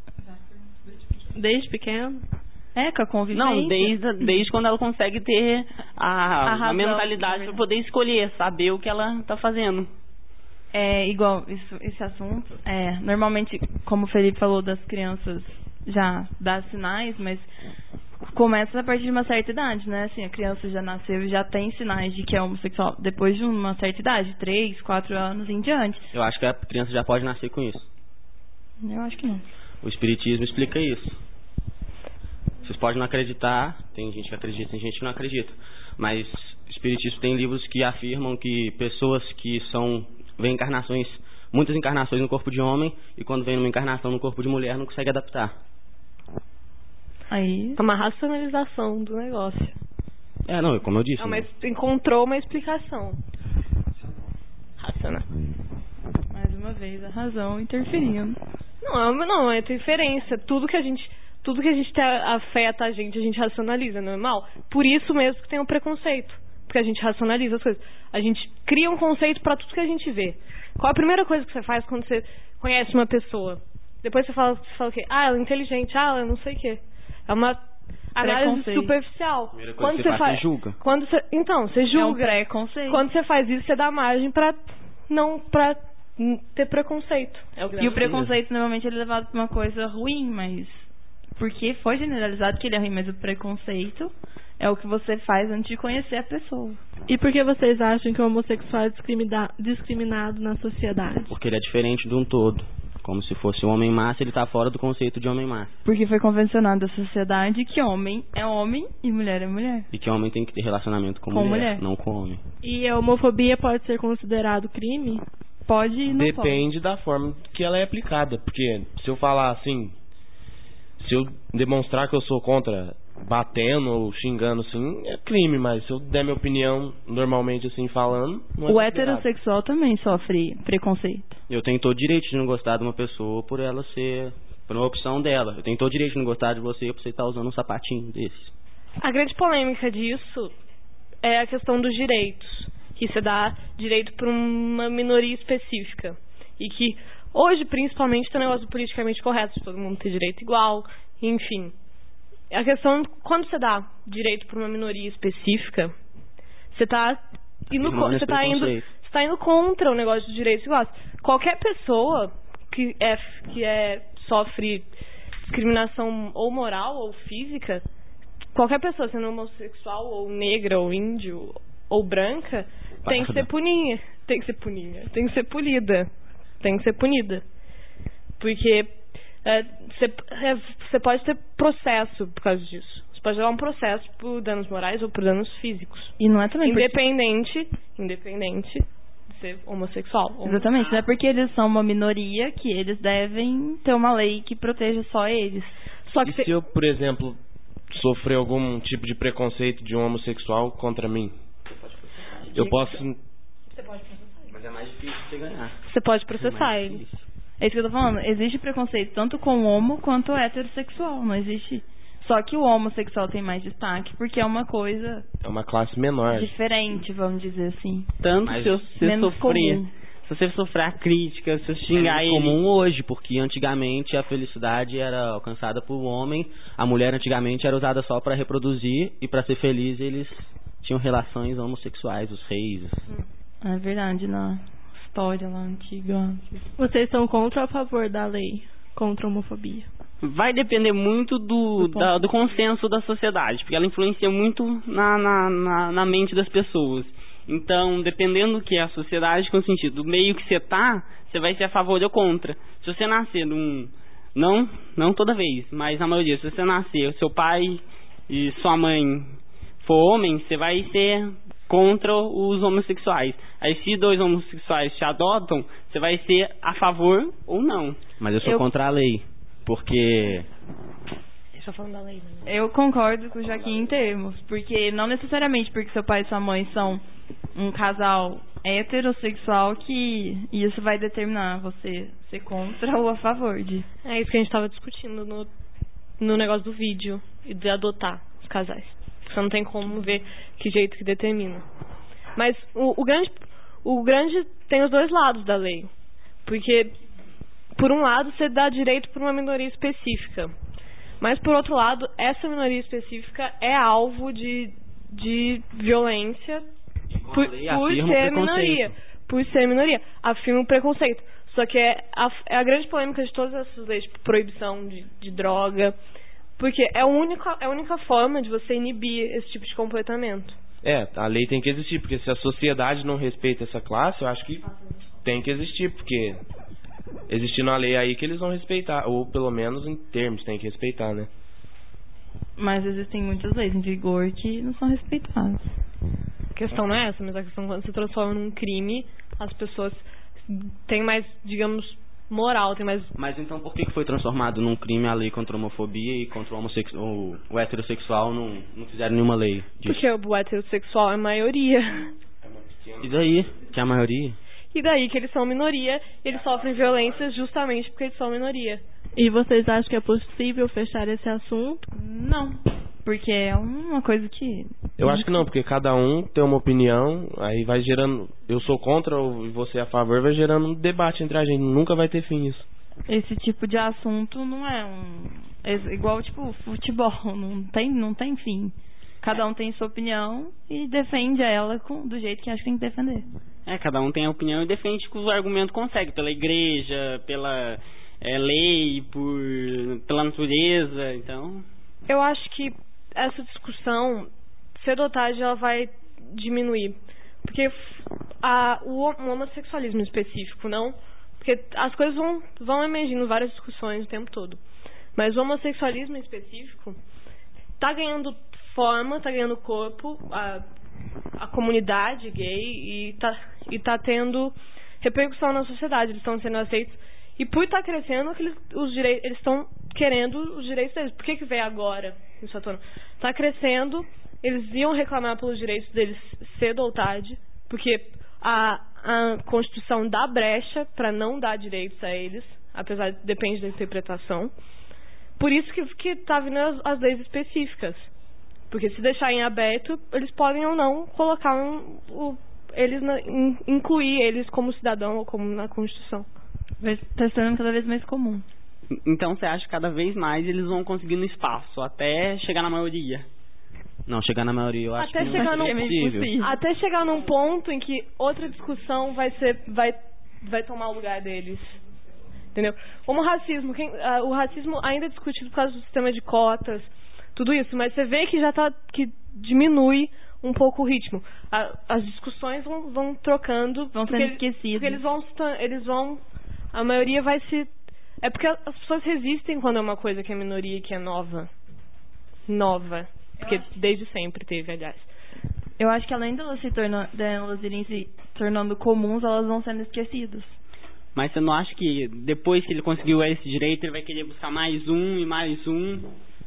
Desde pequeno? Com a convivência? Não, desde quando ela consegue ter a mentalidade para poder escolher, saber o que ela tá fazendo. Igual esse assunto, normalmente, como o Felipe falou, das crianças já dá sinais, mas começa a partir de uma certa idade, né? Assim, a criança já nasceu e já tem sinais de que é homossexual depois de uma certa idade, 3, 4 anos em diante. Eu acho que a criança já pode nascer com isso. Eu acho que não. O espiritismo explica isso. Vocês podem não acreditar, tem gente que acredita, tem gente que não acredita, mas o espiritismo tem livros que afirmam que pessoas que vêm encarnações, muitas encarnações no corpo de homem, e quando vem uma encarnação no corpo de mulher não consegue adaptar. Aí é uma racionalização do negócio. Não, como eu disse. Mas encontrou uma explicação racional. Mais uma vez a razão interferindo. Não é interferência. Tudo que a gente afeta a gente racionaliza, normal. Por isso mesmo que tem o preconceito. Porque a gente racionaliza as coisas. A gente cria um conceito pra tudo que a gente vê. Qual a primeira coisa que você faz quando você conhece uma pessoa? Depois você fala o quê? Ela é inteligente, ela não sei o quê. É uma análise superficial. Quando você faz, você julga. Você julga. É um preconceito. Quando você faz isso, você dá margem pra ter preconceito. E o preconceito normalmente é levado pra uma coisa ruim, mas porque foi generalizado que ele é ruim, mas o preconceito é o que você faz antes de conhecer a pessoa. E por que vocês acham que o homossexual é discriminado na sociedade? Porque ele é diferente de um todo. Como se fosse um homem massa, ele está fora do conceito de homem massa. Porque foi convencionado a sociedade que homem é homem e mulher é mulher. E que homem tem que ter relacionamento com mulher, não com homem. E a homofobia pode ser considerado crime? Pode e não Depende da forma que ela é aplicada. Porque se eu falar assim, se eu demonstrar que eu sou contra batendo ou xingando assim, é crime, mas se eu der minha opinião normalmente assim falando, não é o heterossexual também sofre preconceito. Eu tenho todo direito de não gostar de uma pessoa por ela ser, por uma opção dela. Eu tenho todo direito de não gostar de você por você estar usando um sapatinho desses. A grande polêmica disso é a questão dos direitos, que você dá direito para uma minoria específica. E que hoje, principalmente, tem o negócio do politicamente correto, de todo mundo ter direito igual, enfim. a questão, quando você dá direito para uma minoria específica, você está indo contra o negócio de direitos iguais. Qualquer pessoa que sofre discriminação ou moral ou física, qualquer pessoa, sendo homossexual ou negra ou índio ou branca, tem que ser punida. Porque você pode ter processo por causa disso. Você pode levar um processo por danos morais ou por danos físicos. E não é também independente de ser homossexual. Exatamente, não é porque eles são uma minoria que eles devem ter uma lei que proteja só eles. Só que se eu, por exemplo, sofrer algum tipo de preconceito de um homossexual contra mim, eu posso... Você pode processar. Mas é mais difícil você ganhar. Você pode processar ele. É isso que eu tô falando. Existe preconceito tanto com homo quanto heterossexual. Não existe. Só que o homossexual tem mais destaque porque é uma coisa... É uma classe menor. Diferente, vamos dizer assim. Tanto se você sofrer a crítica, se você xingar ele... É comum hoje, porque antigamente a felicidade era alcançada por homem, a mulher antigamente era usada só para reproduzir e para ser feliz eles tinham relações homossexuais, os reis. É verdade, na história lá antiga. Vocês são contra ou a favor da lei contra a homofobia? Vai depender muito do consenso da sociedade, porque ela influencia muito na mente das pessoas. Então, dependendo do que é a sociedade, com o sentido do meio que você tá, você vai ser a favor ou contra. Se você nascer não toda vez, mas na maioria, se você nascer, seu pai e sua mãe for homem, você vai ser contra os homossexuais. Aí se dois homossexuais te adotam, você vai ser a favor ou não. Mas eu sou contra a lei, porque... Falando da lei, né? Eu concordo com o Joaquim em termos, porque não necessariamente porque seu pai e sua mãe são um casal heterossexual que isso vai determinar você ser contra ou a favor de... É isso que a gente estava discutindo no negócio do vídeo e de adotar os casais. Você não tem como ver que jeito que determina. Mas o grande tem os dois lados da lei. Porque, por um lado, você dá direito para uma minoria específica. Mas, por outro lado, essa minoria específica é alvo de violência por ser minoria. Por ser minoria. Afirma o preconceito. Só que é a grande polêmica de todas essas leis, tipo proibição de droga. Porque é a única forma de você inibir esse tipo de comportamento. A lei tem que existir, porque se a sociedade não respeita essa classe, eu acho que tem que existir, porque... Existindo a lei aí que eles vão respeitar, ou pelo menos em termos tem que respeitar, né? Mas existem muitas leis em vigor que não são respeitadas. A questão não é essa, mas a questão quando se transforma num crime, as pessoas têm mais, digamos, moral, tem mais... Mas então por que foi transformado num crime a lei contra a homofobia e contra o heterossexual não fizeram nenhuma lei disso? Porque o heterossexual é maioria. E daí? Que é a maioria? E daí que eles são minoria, eles sofrem violência justamente porque eles são minoria. E vocês acham que é possível fechar esse assunto? Não, porque é uma coisa que... Eu acho que não, porque cada um tem uma opinião, aí vai gerando... Eu sou contra e você é a favor, vai gerando um debate entre a gente, nunca vai ter fim isso. Esse tipo de assunto não é igual tipo futebol, não tem fim. Cada um tem sua opinião e defende ela do jeito que acha que tem que defender. Cada um tem a opinião e defende que o argumento consegue, pela igreja, pela lei, pela natureza, então... Eu acho que essa discussão, cedo ou tarde, ela vai diminuir. Porque o homossexualismo específico, não... Porque as coisas vão emergindo várias discussões o tempo todo. Mas o homossexualismo específico tá ganhando forma, tá ganhando corpo... a comunidade gay e tá tendo repercussão na sociedade, eles estão sendo aceitos e por estar crescendo eles estão querendo os direitos deles. Por que veio agora isso à tona? Tá crescendo, eles iam reclamar pelos direitos deles cedo ou tarde, porque a Constituição dá brecha para não dar direitos a eles, apesar de depende da interpretação. Por isso que tá vindo as leis específicas. Porque se deixar em aberto, eles podem ou não colocar incluir eles como cidadão ou como na Constituição. Está sendo cada vez mais comum. Então você acha que cada vez mais eles vão conseguindo espaço até chegar na maioria? Não, chegar na maioria eu acho Até que chegar não é num possível. Até chegar num ponto em que outra discussão vai tomar o lugar deles. Entendeu? Como o racismo. O racismo ainda é discutido por causa do sistema de cotas, tudo isso, mas você vê que que diminui um pouco o ritmo. As discussões vão trocando, vão sendo esquecidas. Porque eles vão a maioria vai se... É porque as pessoas resistem quando é uma coisa que é minoria e que é nova. Porque desde sempre teve, aliás. Eu acho que além de elas irem se tornando comuns, elas vão sendo esquecidas. Mas você não acha que depois que ele conseguiu esse direito, ele vai querer buscar mais um e mais um?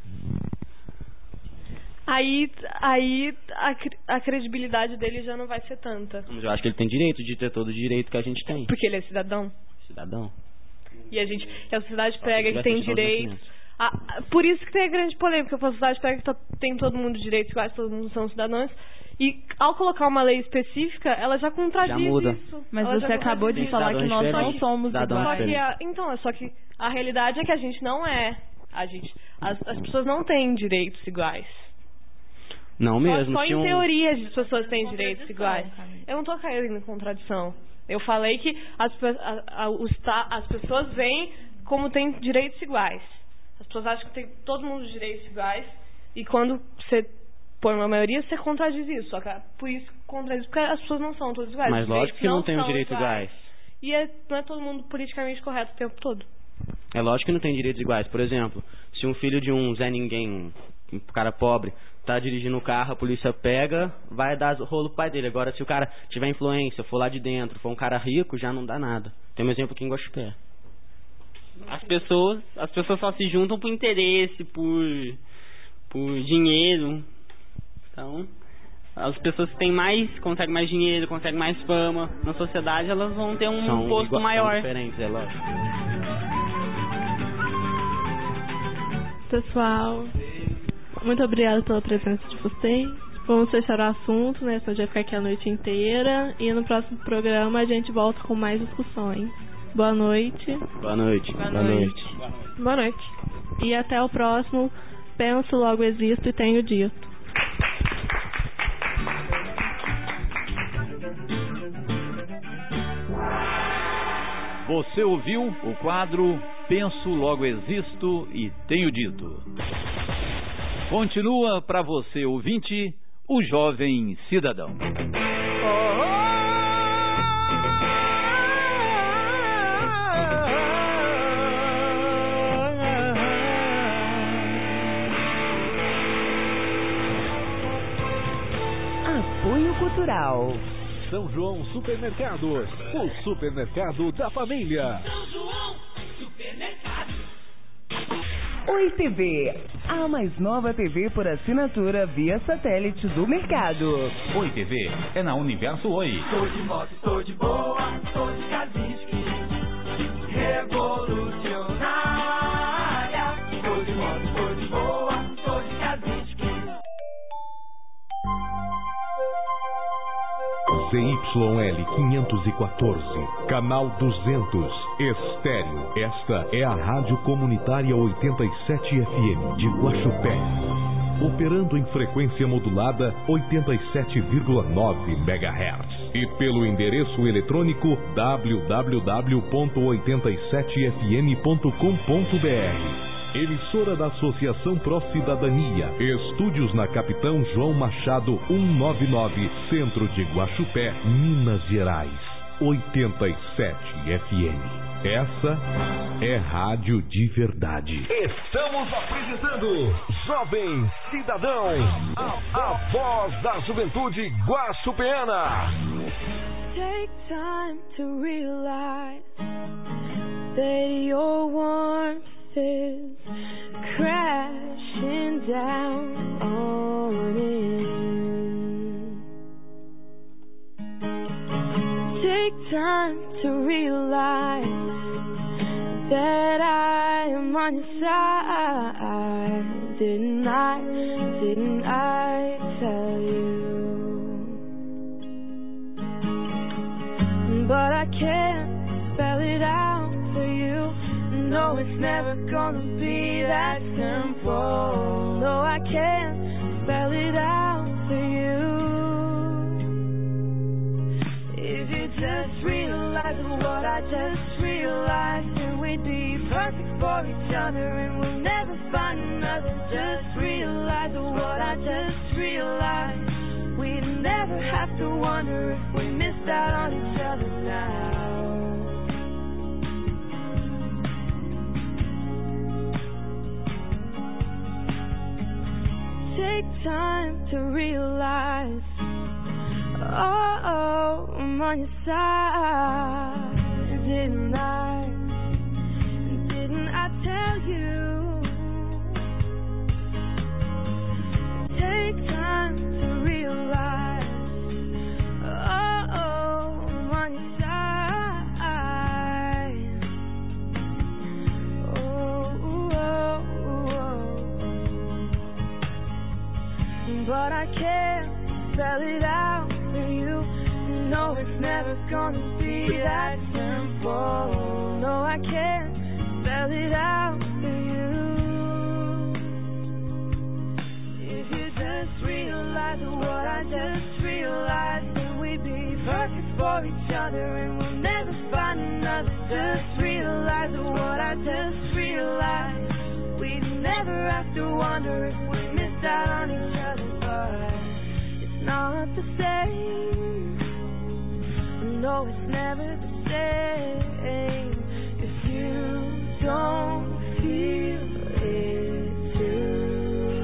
Aí a credibilidade dele já não vai ser tanta. Mas eu acho que ele tem direito de ter todo o direito que a gente tem. Porque ele é cidadão. E a sociedade prega que tem direitos. Por isso que tem a grande polêmica, porque a sociedade prega que tem todo mundo direitos iguais, todo mundo são cidadãos. E ao colocar uma lei específica, ela já contradiz isso. Mas você acabou de falar que nós não somos iguais. Só que a realidade é que a gente não é. As pessoas não têm direitos iguais. Não mesmo. Só em teoria as pessoas têm direitos iguais. Eu não estou caindo em contradição. Eu falei que as pessoas veem como tem direitos iguais. As pessoas acham que tem todo mundo direitos iguais. E quando você põe uma maioria, você contradiz isso. Só que por isso contradiz, porque as pessoas não são todas iguais. Mas lógico que não tem os direitos iguais. E não é todo mundo politicamente correto o tempo todo. É lógico que não tem direitos iguais. Por exemplo, se um filho de um Zé Ninguém, um cara pobre, tá dirigindo o carro, a polícia pega, vai dar rolo pro pai dele. Agora, se o cara tiver influência, for lá de dentro, for um cara rico, já não dá nada. Tem um exemplo aqui em Guaxupé. As pessoas só se juntam por interesse, por dinheiro. Então, as pessoas que conseguem mais dinheiro, conseguem mais fama na sociedade, elas vão ter um posto maior. São diferentes, é lógico. Pessoal, muito obrigada pela presença de vocês. Vamos fechar o assunto, né? Senão a gente vai ficar aqui a noite inteira. E no próximo programa a gente volta com mais discussões. Boa noite. Boa noite. Boa noite. E até o próximo. Penso, logo existo e tenho dito. Você ouviu o quadro Penso, Logo Existo e Tenho Dito. Continua para você, ouvinte, o Jovem Cidadão. Apoio Cultural. São João Supermercados, o supermercado da família. São João Supermercado. Oi TV, a mais nova TV por assinatura via satélite do mercado. Oi TV é na Universo Oi. Tô de moto, tô de boa, tô de Kavinsky, revolucionária. Tô de moto, tô de boa, tô de Kavinsky. CYL 514, canal 200, estéreo. Esta é a Rádio Comunitária 87 FM de Guaxupé. Operando em frequência modulada 87,9 MHz. E pelo endereço eletrônico www.87fm.com.br. Emissora da Associação Pró Cidadania. Estúdios na Capitão João Machado 199, Centro de Guaxupé, Minas Gerais. 87 FM. Essa é rádio de verdade. Estamos apresentando Jovem Cidadão, a voz da juventude guaxupeana. Take time to realize that your warmth is crashing down on in. Take time to realize that I am on your side. Didn't I tell you? But I can't spell it out for you. No, it's never gonna be that simple. No, I can't spell it out for you. If you just realize what I just realized, then we'd be perfect for each other and we'll never find another. Just realize what I just realized. We'd never have to wonder if we missed out on each other now. Take time to realize, oh, I'm on your side. Didn't I tell you? Take time to realize, oh, I'm on your side. But I can't spell it out for you. No, it's never gonna be that simple. No, I can't spell it out for you. If you just realize what I just realized, then we'd be perfect for each other and we'll never find another. Just realize what I just realized. We'd never have to wonder if we missed out on each other. But it's not the same. No, it's never the same if you don't feel it too.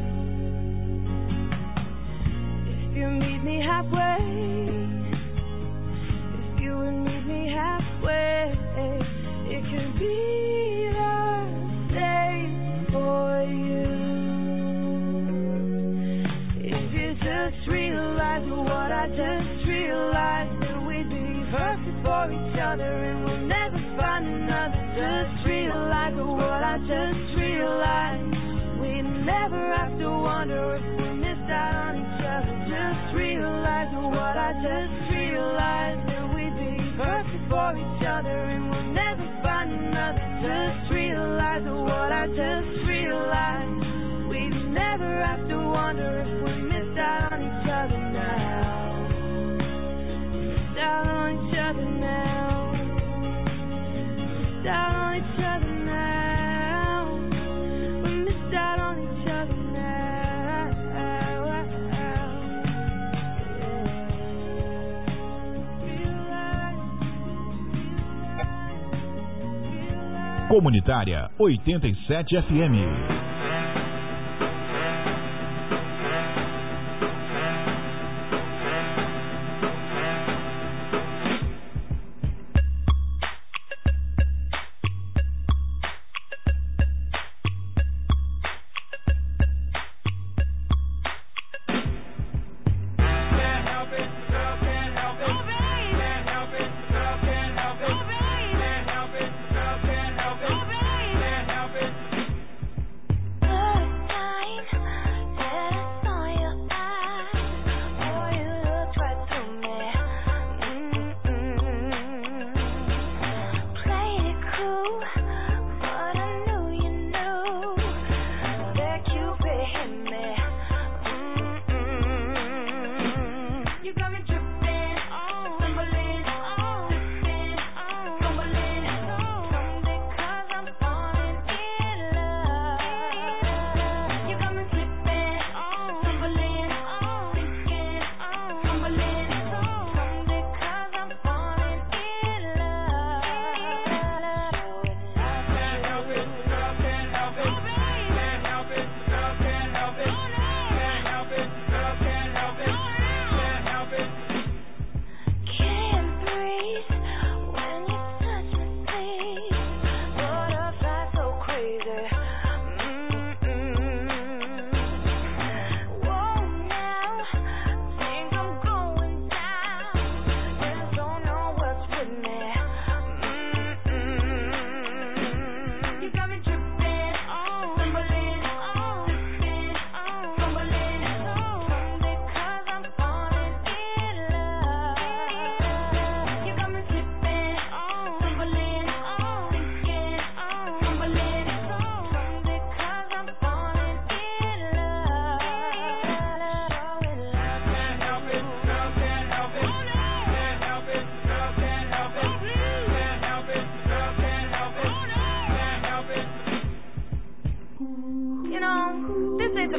If you meet me halfway, if you would meet me halfway, it could be the same for you. If you just realize what I just realized, perfect for each other and we'll never find another. Just realize what I just realized. We never have to wonder if we missed out on each other. Just realize what I just realized, that we'd be perfect for each other and we'll never find another. Just realize what I just realized. We'd never have to wonder if we missed out on each other now. Down on each other now. Down on each other now. We missed out on each other now. Comunitária 87 FM.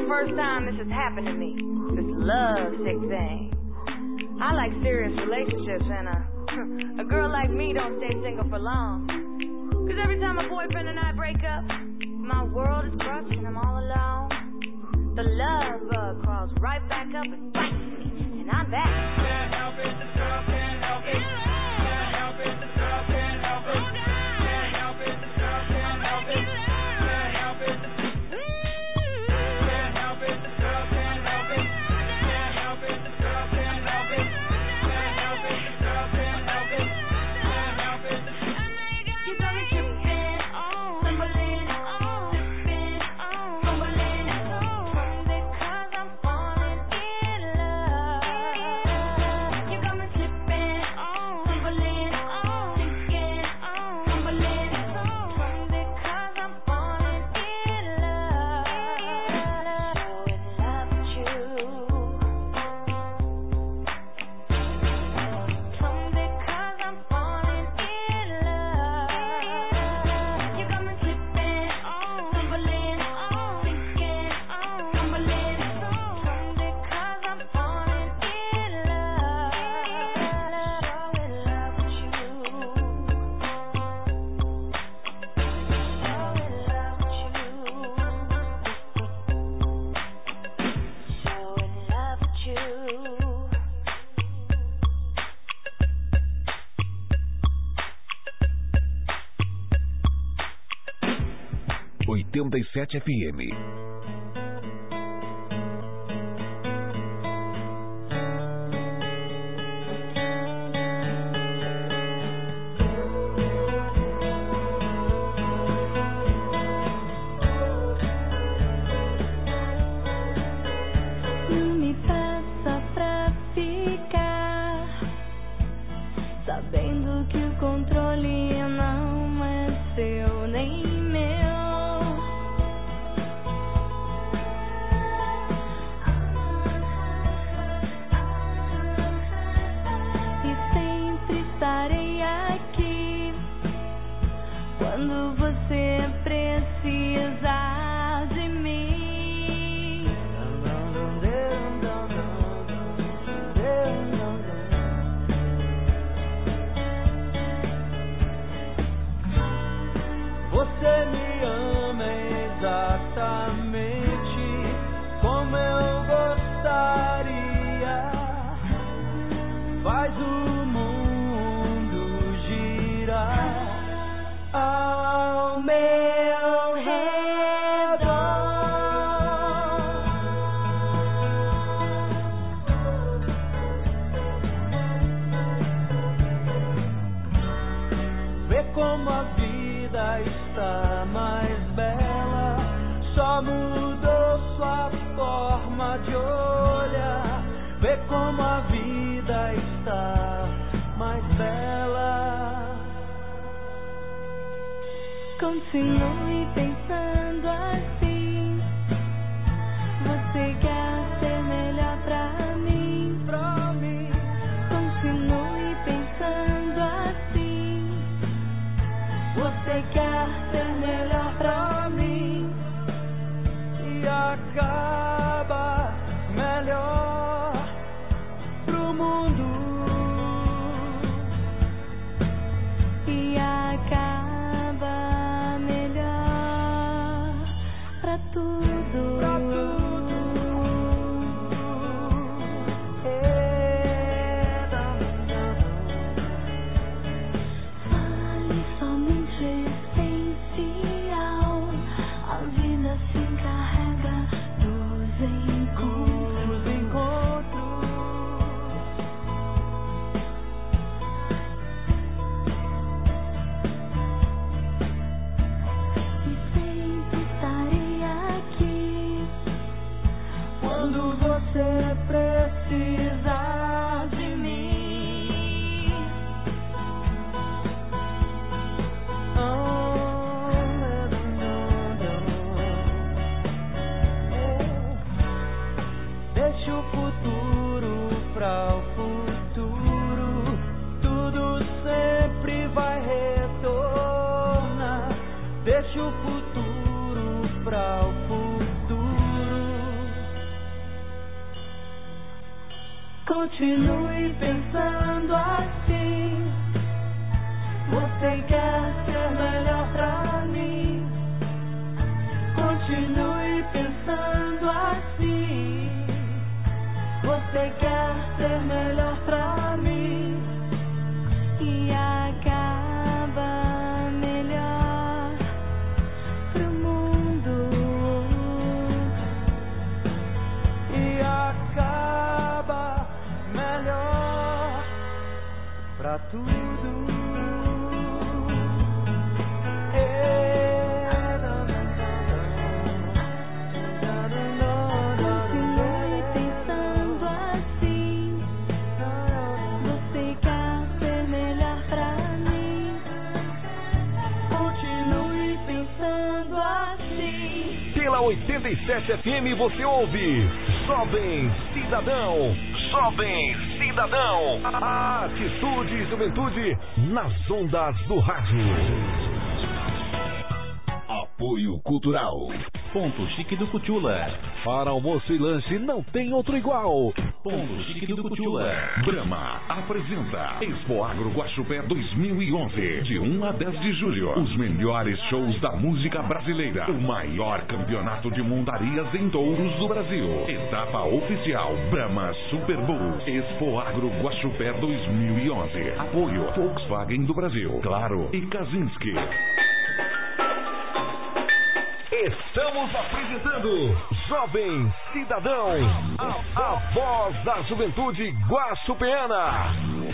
first time this has happened to me. This love sick thing. I like serious relationships, and a girl like me don't stay single for long. Cause every time my boyfriend and I break up, my world is crushed and I'm all alone. The love bug crawls right back up and bites me, and I'm back. Can't help it, the girl can't help it. Can't help it, the girl can't help it. Can't help it, the girl can't help it. Can't help it, the can't help it, the girl can't help it. Can't help it, the girl can't help it. Can't help it, the girl can't help it. Can't help it, the you got me tripping, stumbling, slipping, fumbling, because I'm falling in love. You got me slipping, stumbling, sinking, fumbling, because I'm falling in love. FM. Não me peça pra ficar, sabendo que o controle não é seu nem meu. E sempre estarei aqui quando você precisar de mim. Você me ama exatamente como eu gostaria. Faz o mundo girar ao meu redor. Vê como a vida está mais bela, só mudou sua forma de olhar. Vê como a vida está mais bela. Continue pensando assim. Você quer ser melhor pra mim, pra mim. Continue pensando assim. Você quer ser melhor pra mim. E acaba melhor pro mundo. E acaba melhor pra tudo. Pra tudo. Fale somente essencial. A vida se encarrega dos encontros. E sempre estarei aqui quando você precisar de mim. Deixa o futuro pra o futuro, tudo sempre vai retornar. Deixa o futuro pra o futuro. Continue pensando assim. Você quer ser melhor pra mim. Continue pensando assim. Você quer ser melhor pra mim. E acaba melhor pro mundo. E acaba melhor pra tudo. Continue pensando assim. Você quer ser melhor pra mim. Continue pensando assim. Pela 87 FM você ouve Jovem Cidadão. Jovem Cidadão. A atitude e juventude nas ondas do rádio. Apoio Cultural. Ponto Chique do Cutula. Para almoço e lanche não tem outro igual. Ponto Chique do Cutula. Brahma apresenta Expo Agro Guaxupé 2011. De 1 a 10 de julho. Os melhores shows da música brasileira. O maior campeonato de montarias em touros do Brasil. Etapa oficial Brahma Super Bowl. Expo Agro Guaxupé 2011. Apoio Volkswagen do Brasil. Claro e Kaczynski. Estamos apresentando Jovem Cidadão, a voz da juventude guaxupeana.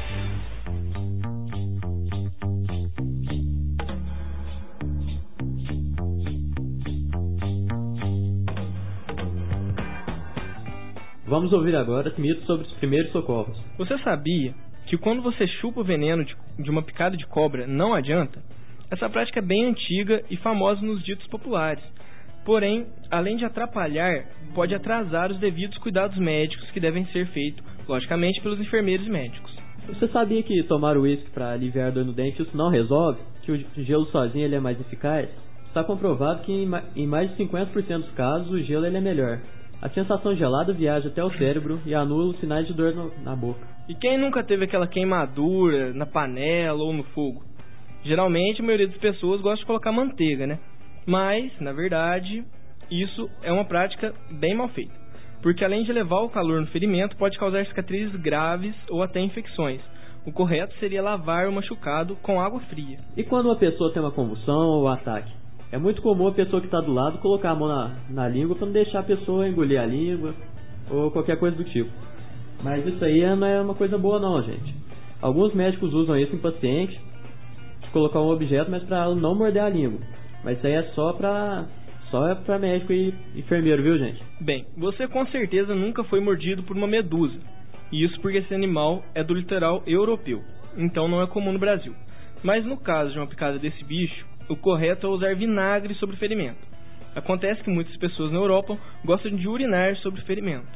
Vamos ouvir agora os mitos sobre os primeiros socorros. Você sabia que quando você chupa o veneno de uma picada de cobra não adianta? Essa prática é bem antiga e famosa nos ditos populares. Porém, além de atrapalhar, pode atrasar os devidos cuidados médicos que devem ser feitos, logicamente, pelos enfermeiros e médicos. Você sabia que tomar uísque para aliviar a dor no dente isso não resolve? Que o gelo sozinho ele é mais eficaz? Está comprovado que em mais de 50% dos casos o gelo ele é melhor. A sensação gelada viaja até o cérebro e anula os sinais de dor na boca. E quem nunca teve aquela queimadura na panela ou no fogo? Geralmente a maioria das pessoas gosta de colocar manteiga, né? Mas, na verdade, isso é uma prática bem mal feita. Porque além de levar o calor no ferimento, pode causar cicatrizes graves ou até infecções. O correto seria lavar o machucado com água fria. E quando uma pessoa tem uma convulsão ou ataque? É muito comum a pessoa que está do lado colocar a mão na língua para não deixar a pessoa engolir a língua ou qualquer coisa do tipo. Mas isso aí não é uma coisa boa não, gente. Alguns médicos usam isso em pacientes, de colocar um objeto, mas para ela não morder a língua. Mas isso aí é só pra médico e enfermeiro, viu, gente? Bem, você com certeza nunca foi mordido por uma medusa. E isso porque esse animal é do litoral europeu, então não é comum no Brasil. Mas no caso de uma picada desse bicho, o correto é usar vinagre sobre o ferimento. Acontece que muitas pessoas na Europa gostam de urinar sobre o ferimento.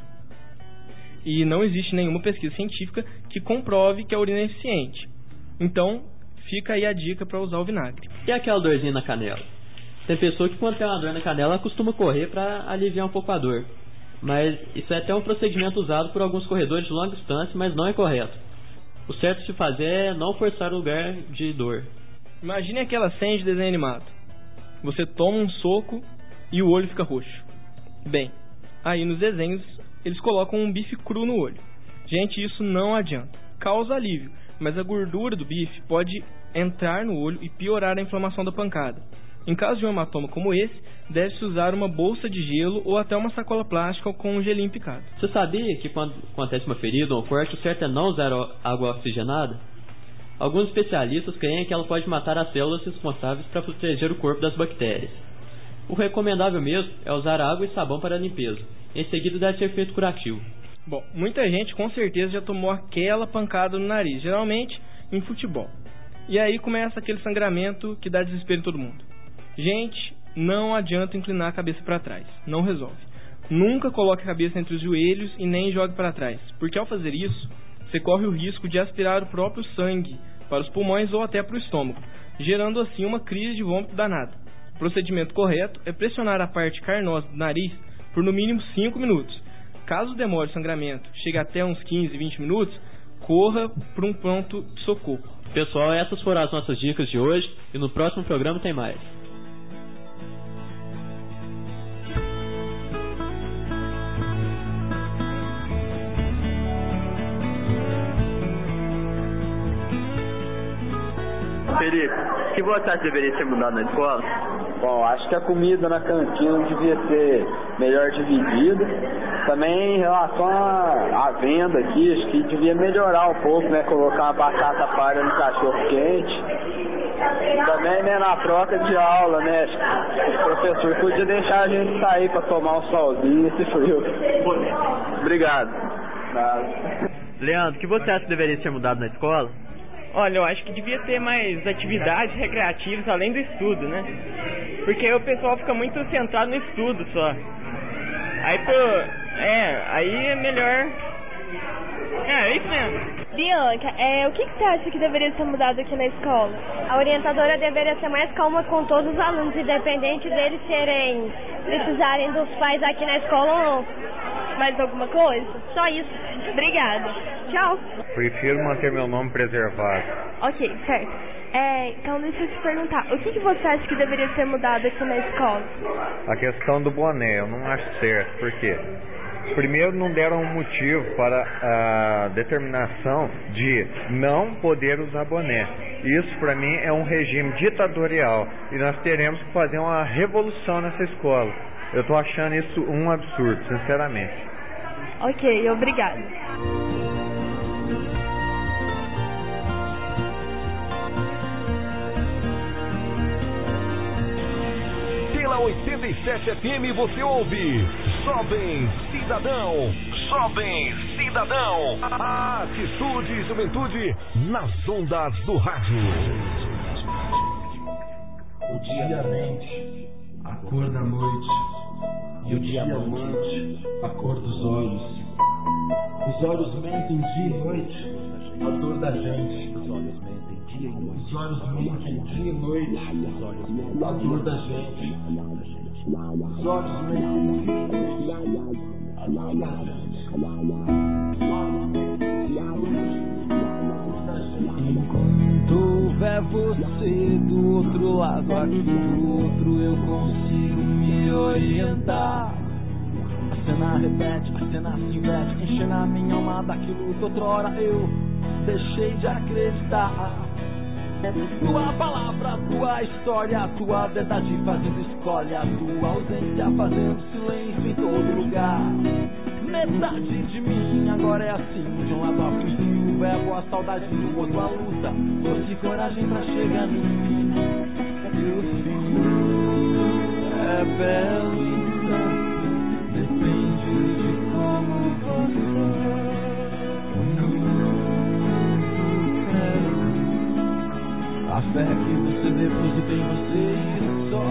E não existe nenhuma pesquisa científica que comprove que a urina é eficiente. Então, fica aí a dica para usar o vinagre. E aquela dorzinha na canela? Tem pessoa que quando tem uma dor na canela ela costuma correr para aliviar um pouco a dor. Mas isso é até um procedimento usado por alguns corredores de longa distância, mas não é correto. O certo de se fazer é não forçar o lugar de dor. Imagine aquela cena de desenho animado. Você toma um soco e o olho fica roxo. Bem, aí nos desenhos eles colocam um bife cru no olho. Gente, isso não adianta. Causa alívio, mas a gordura do bife pode entrar no olho e piorar a inflamação da pancada. Em caso de um hematoma como esse, deve-se usar uma bolsa de gelo ou até uma sacola plástica com um gelinho picado. Você sabia que quando acontece uma ferida ou um corte, o certo é não usar água oxigenada? Alguns especialistas creem que ela pode matar as células responsáveis para proteger o corpo das bactérias. O recomendável mesmo é usar água e sabão para a limpeza. Em seguida deve ser feito curativo. Bom, muita gente com certeza já tomou aquela pancada no nariz, geralmente em futebol. E aí começa aquele sangramento que dá desespero em todo mundo. Gente, não adianta inclinar a cabeça para trás, não resolve. Nunca coloque a cabeça entre os joelhos e nem jogue para trás, porque ao fazer isso, você corre o risco de aspirar o próprio sangue para os pulmões ou até para o estômago, gerando assim uma crise de vômito danada. O procedimento correto é pressionar a parte carnosa do nariz por no mínimo 5 minutos. Caso demore o sangramento, chegue até uns 15, 20 minutos, corra para um pronto de socorro. Pessoal, essas foram as nossas dicas de hoje e no próximo programa tem mais. Felipe, o que você acha que deveria ser mudado na escola? Bom, acho que a comida na cantina devia ser melhor dividida. Também em relação à venda aqui, acho que devia melhorar um pouco, né? Colocar uma batata palha no cachorro quente. E também, né, na troca de aula, né? Acho que o professor podia deixar a gente sair para tomar um solzinho esse frio. Obrigado. Leandro, o que você acha que deveria ser mudado na escola? Olha, eu acho que devia ter mais atividades recreativas além do estudo, né? Porque o pessoal fica muito centrado no estudo só. Aí é melhor. É isso mesmo. Bianca, o que você acha que deveria ser mudado aqui na escola? A orientadora deveria ser mais calma com todos os alunos, independente deles precisarem dos pais aqui na escola ou não. Mais alguma coisa? Só isso. Obrigada. Tchau. Prefiro manter meu nome preservado. Ok, certo. Então deixa eu te perguntar, o que você acha que deveria ser mudado aqui na escola? A questão do boné, eu não acho certo. Por quê? Primeiro, não deram um motivo para a determinação de não poder usar boné. Isso, para mim, é um regime ditatorial e nós teremos que fazer uma revolução nessa escola. Eu estou achando isso um absurdo, sinceramente. Ok, obrigada. Pela 87 FM você ouve Jovem Cidadão. Jovem Cidadão. A atitude e juventude nas ondas do rádio. O dia mente, a cor da noite. E o diamante, a cor dos olhos. Os olhos mentem dia e noite, a dor da gente. Os olhos mentem dia e noite. Os olhos mentem dia e noite, a dor da gente. Os olhos mentem dia e noite, a dor da gente. Enquanto houver você do outro lado, aqui do outro eu consigo me orientar. A cena repete, a cena se inverte, enchendo a minha alma daquilo que outrora eu deixei de acreditar. Tua palavra, tua história, tua verdade fazendo escolha, tua ausência fazendo silêncio em todo lugar. Metade de mim agora é assim, de um lado a fugir, o verbo, a saudade, do outro a luta, força e coragem pra chegar no fim. E o fim é belo e tanto, depende de como você a fé que você deposita em você e só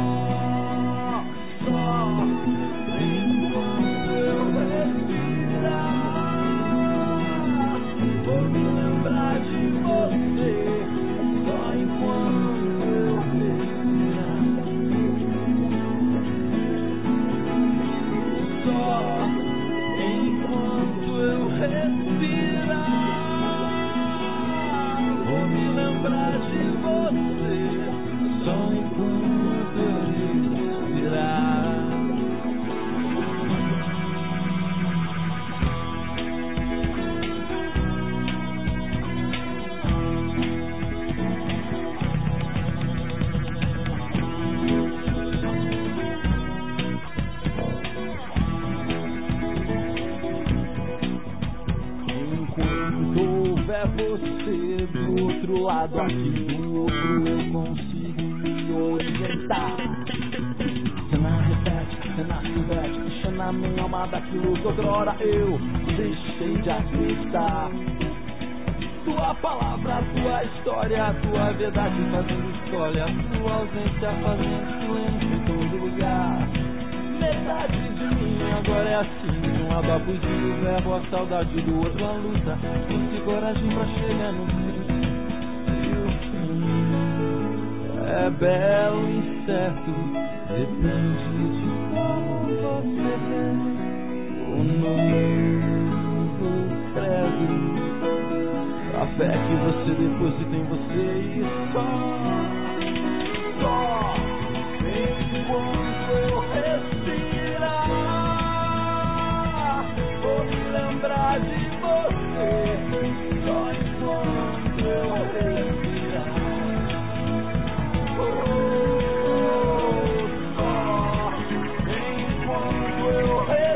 enquanto eu respirar, vou me lembrar de você. Só enquanto eu respirar, só enquanto eu respirar, vou me lembrar de você. Só enquanto eu respirar. Você do outro lado, aqui do outro eu consigo me orientar. Cena repete, cena se inverte, enchendo a minha alma daquilo que outrora eu deixei de acreditar. Tua palavra, tua história, tua verdade fazendo escolha, tua ausência fazendo silêncio em todo lugar. Metade de mim agora é assim, de um lado a fugir, o verbo, a saudade, do outro a luta, força e coragem pra chegar no fim. E o fim é belo e certo, depende de como você vê o nome. fé que você deposita em você e só enquanto eu respirar, vou me lembrar de você. Só enquanto eu respirar, só enquanto eu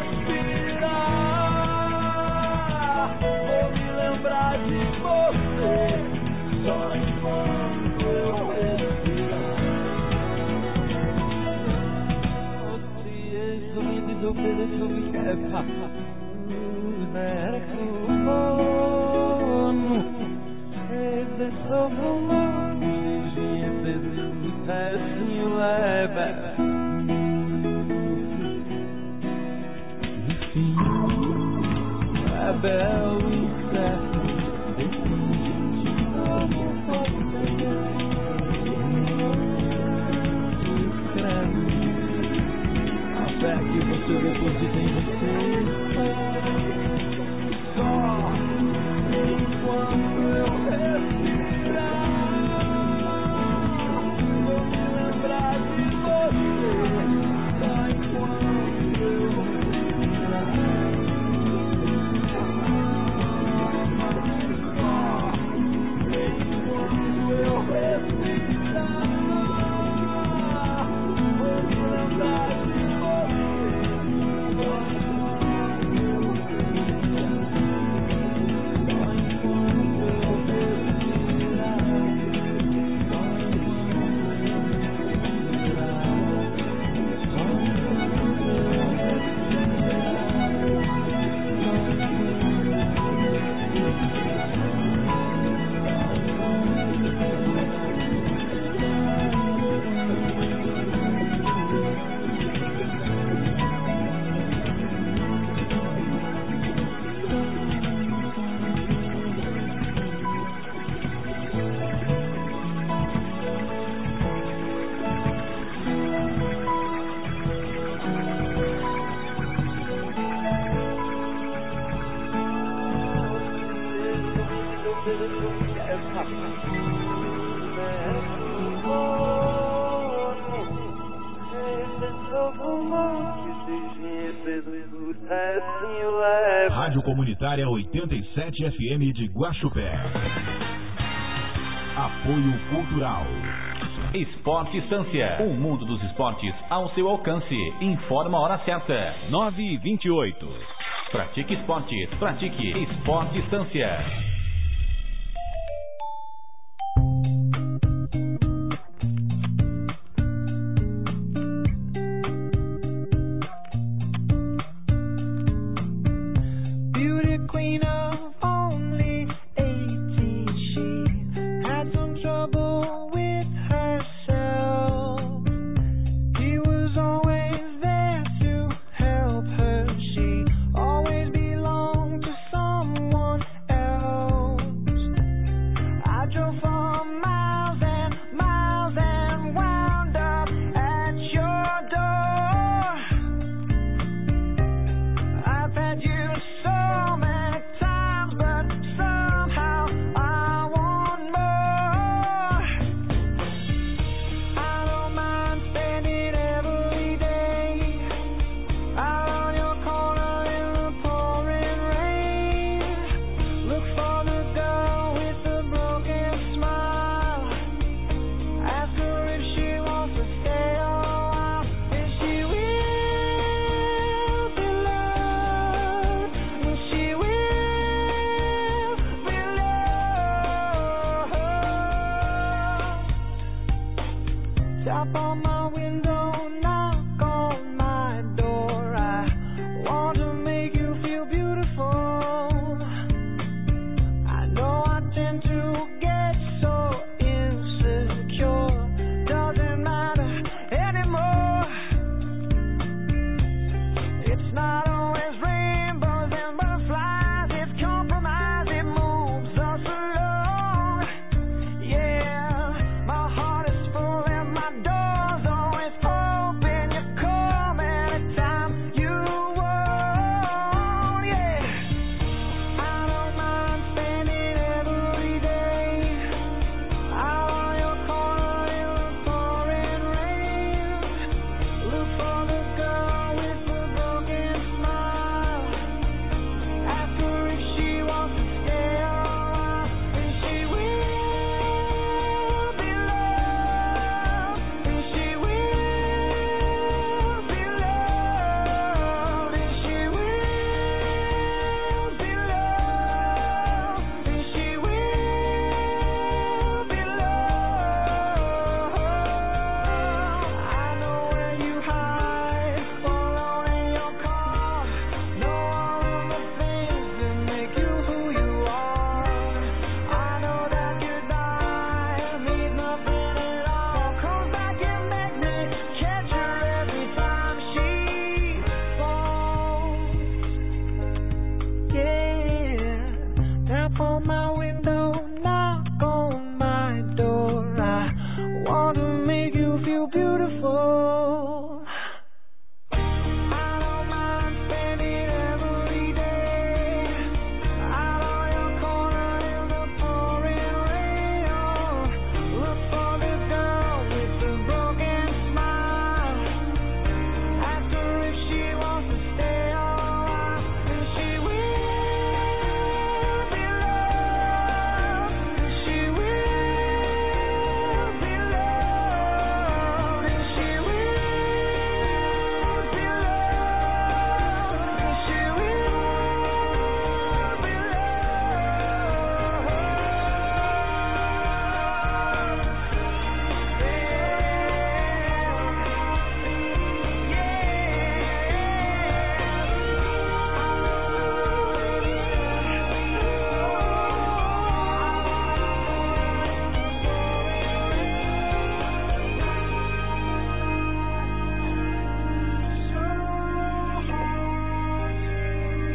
respirar, vou me lembrar de você. Só enquanto eu respirar. A fé que você deposita em você só enquanto eu respirar, vou me lembrar de você. Só enquanto eu respirar, enquanto eu respirar, vou me lembrar de Rádio Comunitária 87 FM de Guaxupé. Apoio Cultural. Esporte Estância. O mundo dos esportes ao seu alcance. Informa a hora certa. 9h28. Pratique esportes. Pratique Esporte Estância. Always belong to someone else.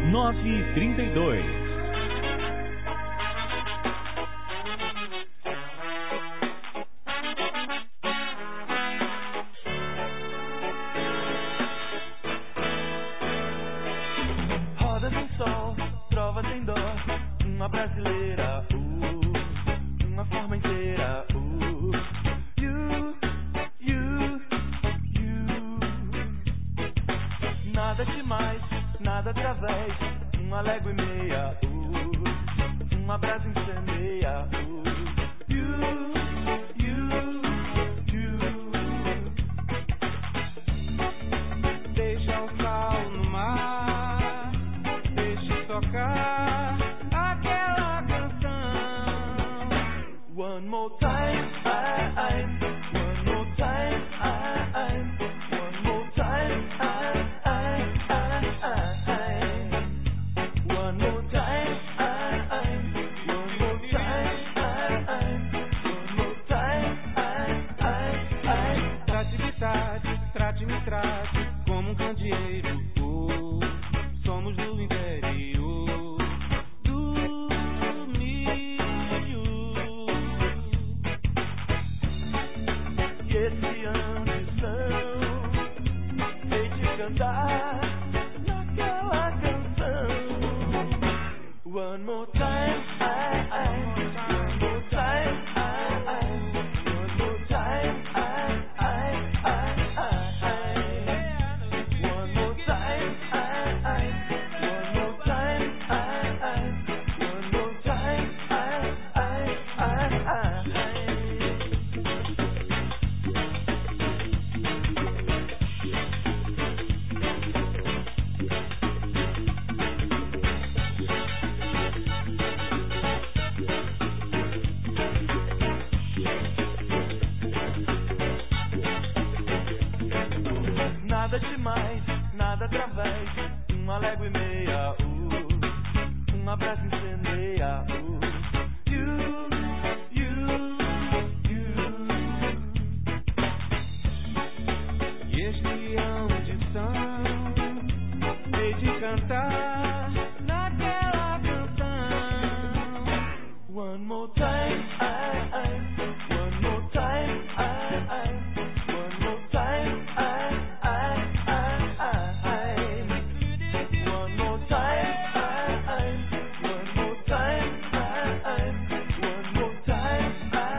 9h32. Roda sem sol, trova sem dó, uma brasileira, uma forma inteira, nada demais, nada através, uma légua e meia, uma brasa incendeia, deixa o sal no mar, deixa tocar aquela canção. One more time, one more time, one more time, one more time, one more time, one more time. Trate-me, trate como um candeeiro. Somos do interior do milho. E esse ambição hei de cantar naquela canção. One more time, one more time, one more time, one more time, one more time, one more time. Nada demais, nada através, uma légua e meia, uma brasa incendeia, E este é uma audição, hei de cantar naquela canção. One more time, one more time, one more time. One more time, one more time, one more time.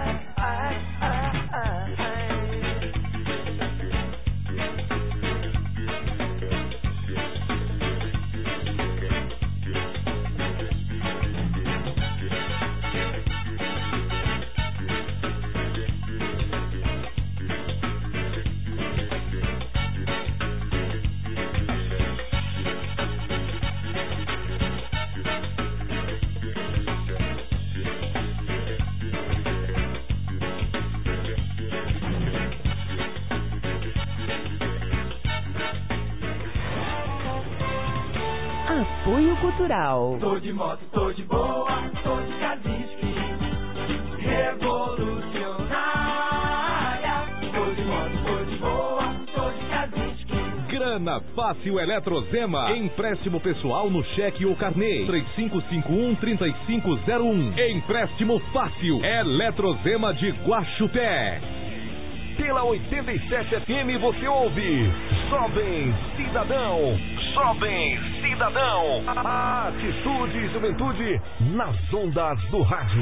Apoio Cultural. Tô de moto, tô de boa, tô de Kazinski, revolucionária. Tô de moto, tô de boa, tô de Kazinski. Grana Fácil Eletrozema. Empréstimo pessoal no cheque ou carnê. 3551-3501. Empréstimo fácil. Eletrozema de Guaxupé. Pela 87 FM você ouve Jovem Cidadão. Jovem Cidadão. A atitude e juventude nas ondas do rádio.